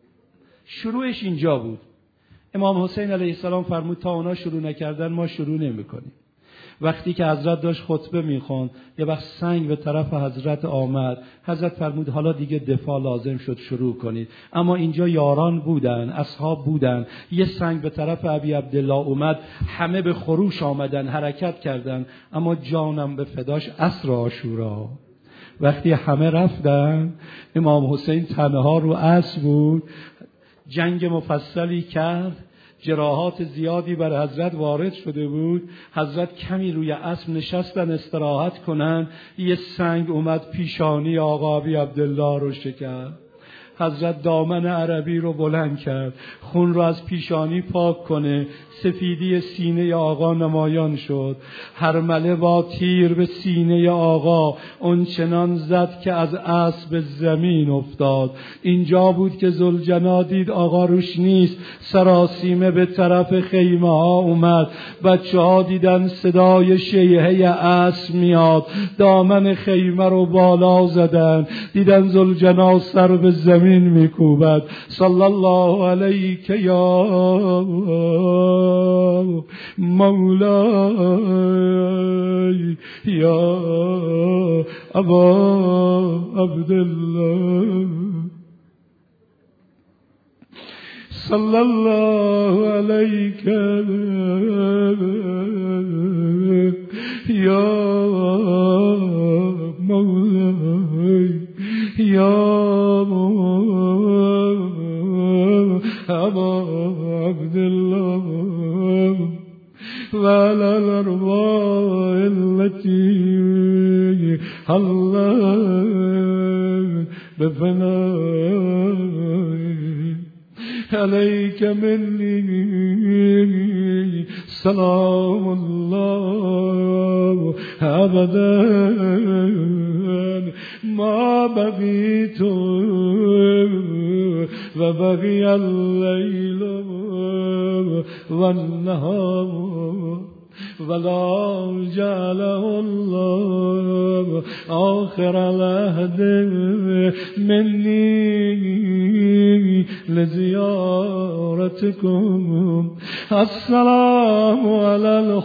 شروعش اینجا بود. امام حسین علیه السلام فرمود تا اونا شروع نکردن ما شروع نمی کنیم. وقتی که حضرت داشت خطبه میخوند، یه وقت سنگ به طرف حضرت آمد. حضرت فرمود حالا دیگه دفاع لازم شد، شروع کنید. اما اینجا یاران بودن، اصحاب بودن. یه سنگ به طرف ابی عبدالله اومد، همه به خروش آمدن، حرکت کردن. اما جانم به فداش عصر عاشورا، وقتی همه رفتن، امام حسین تنها رو اسب بود. جنگ مفصلی کرد، جراحات زیادی بر حضرت وارد شده بود. حضرت کمی روی اسب نشستن استراحت کنن، یه سنگ اومد پیشانی آقا ابی عبدالله رو شکست. حضرت دامن عربی رو بلند کرد، خون رو از پیشانی پاک کنه. سفیدی سینه آقا نمایان شد. هرمله با تیر به سینه آقا اون چنان زد که از اسب زمین افتاد. اینجا بود که ذوالجنا دید آقا روش نیست، سراسیمه به طرف خیمه ها اومد. بچه ها دیدن صدای شیهه اسب میاد، دامن خیمه رو بالا زدن، دیدن ذوالجنا سر به زمین میکوبد. صلی الله علیک یا مولای یا ابا عبدالله، صلی الله علیک یا مولای یا ابا عبدالله وعلى الأرواح التي حلت بفنائك عليك مني سلام الله أبدا ما بقيت وبقي الليل والنهار ولا جعله الله آخر العهد مني لزيارتكم. السلام على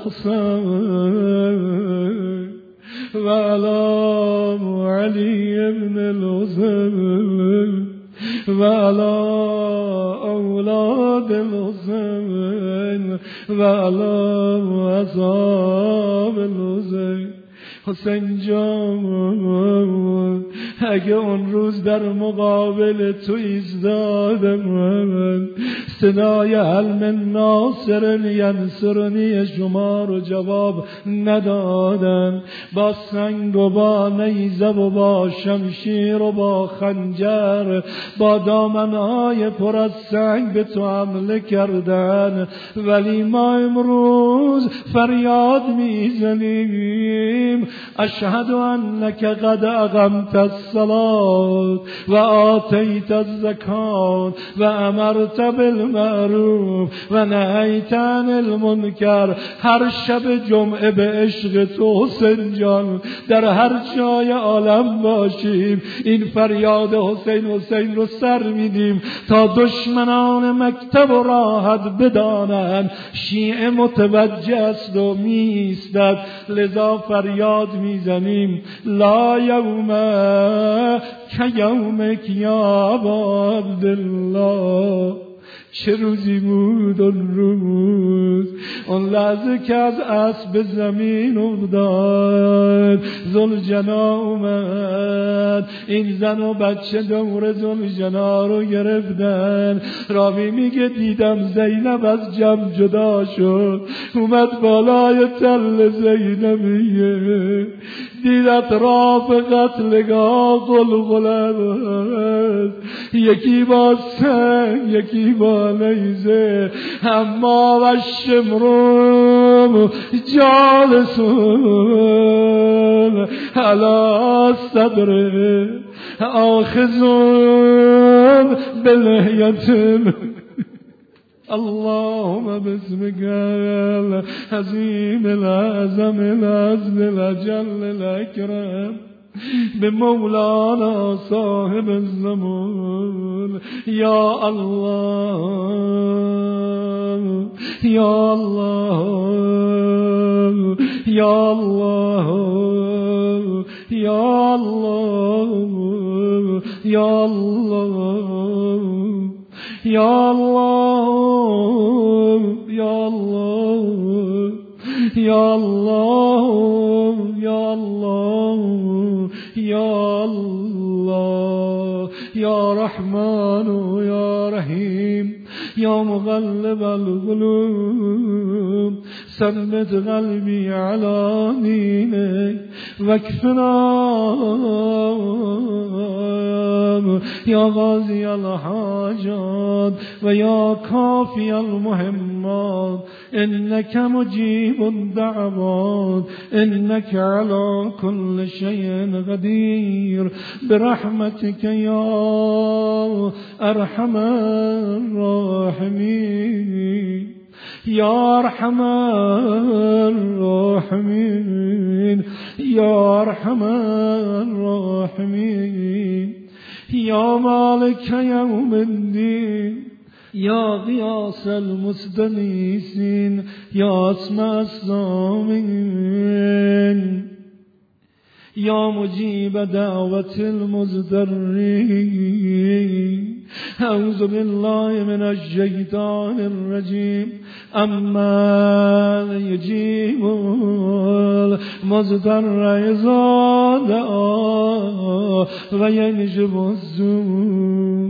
الحسين وعلى علي بن الحسين وعلى أولاد الحسين وعلى أصحاب الحسين. حسین جان اگه اون روز در مقابل تو ایستادم، صدای هل من ناصر ینصرنی شما رو جواب ندادم، با سنگ و با نیزه و با شمشیر و با خنجر با دامنهای پر از سنگ به تو حمله کردن، ولی ما امروز فریاد میزنیم اشهد انک قد اقمت الصلاة و آتیت الزکات و امرت بالمعروف و نهیت عن المنکر. هر شب جمعه به عشق تو حسین جان در هر جای عالم باشیم این فریاد حسین حسین رو سر میدیم تا دشمنان مکتب و راحت بدانند شیعه متوجه است و میستد. لذا فریاد میزنیم لا یوم که یومک یا عبدالله. چه روزی بود اون روز، اون لحظه که از اسب زمین افتاد، ذوالجنا اومد، این زن و بچه دور ذوالجنا رو گرفتن. راوی میگه دیدم زینب از جمع جدا شد، اومد بالای تل زینبیه، دید اطراف قتلگاه قلقله، یکی با سنگ یکی با نیزه، اما و شمرون جالسون علی صدره آخذون بلحیتن. اللهم باسمك العظيم الأعظم العزم الأجل الأكرم بمولانا صاحب الزمان. يا الله يا الله يا الله يا الله يا الله يا الله يا الله يا الله يا الله يا الله يا رحمن يا رحيم يا مغلب القلوب ثبت قلبي على دينك واكفنا يا غازي الحاجات ويا كافي المهمات إنك مجيب الدعوات إنك على كل شيء قدير برحمتك يا أرحم الراحمين يا أرحم الراحمين يا أرحم الراحمين يا مالك يوم الدين يا غياث المستغيثين يا أسمى الصامين يا مجيب دعوة المضطرين. أعوذ بالله من الشيطان الرجيم. أما يجيب المضطر إذا دعاه ويكشف السوء.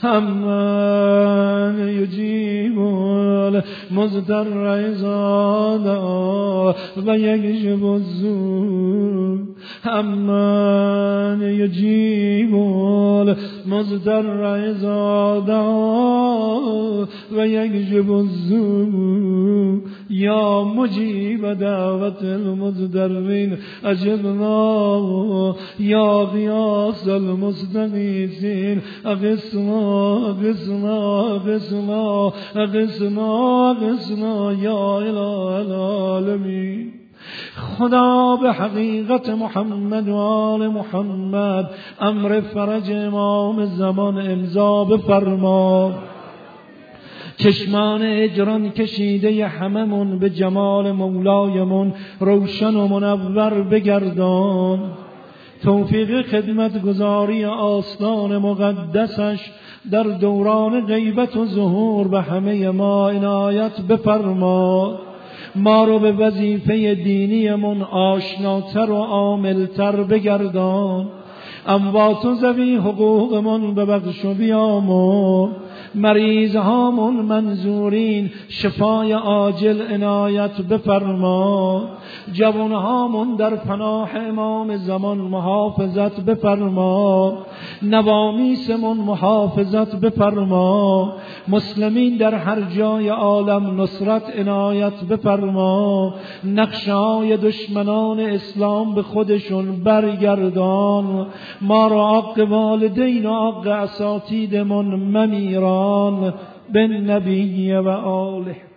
أما يجيب المضطر إذا دعاه ويكشف السوء. أما يجيب المضطر إذا دعاه ويكشف السوء. يا مجيب دعوة المضطرين أجبنا. يا غياث المستغيثين أغثنا أغثنا أغثنا أغثنا أغثنا يا إله العالمين. خدا به حقیقت محمد و آل محمد امر فرج امام زمان امضا بفرما. چشمان اجران کشیده هممون به جمال مولایمون روشن و منور بگردان. توفیق خدمت گزاری آستان مقدسش در دوران غیبت و ظهور به همه ما عنایت بفرما. ما رو به وظیفه دینیمون آشناتر و عاملتر بگردان. اموات و ذوی حقوقمون ببخش و بیامرز. مریض هامون منظورین شفای عاجل عنایت بفرما. جوان هامون در پناه امام زمان محافظت بفرما. نوامیسمون محافظت بفرما. مسلمین در هر جای عالم نصرت عنایت بفرما. نقشه‌های دشمنان اسلام به خودشون برگردان. ما را حق والدین و حق اساتیدمون ممیران بالنبی و آله.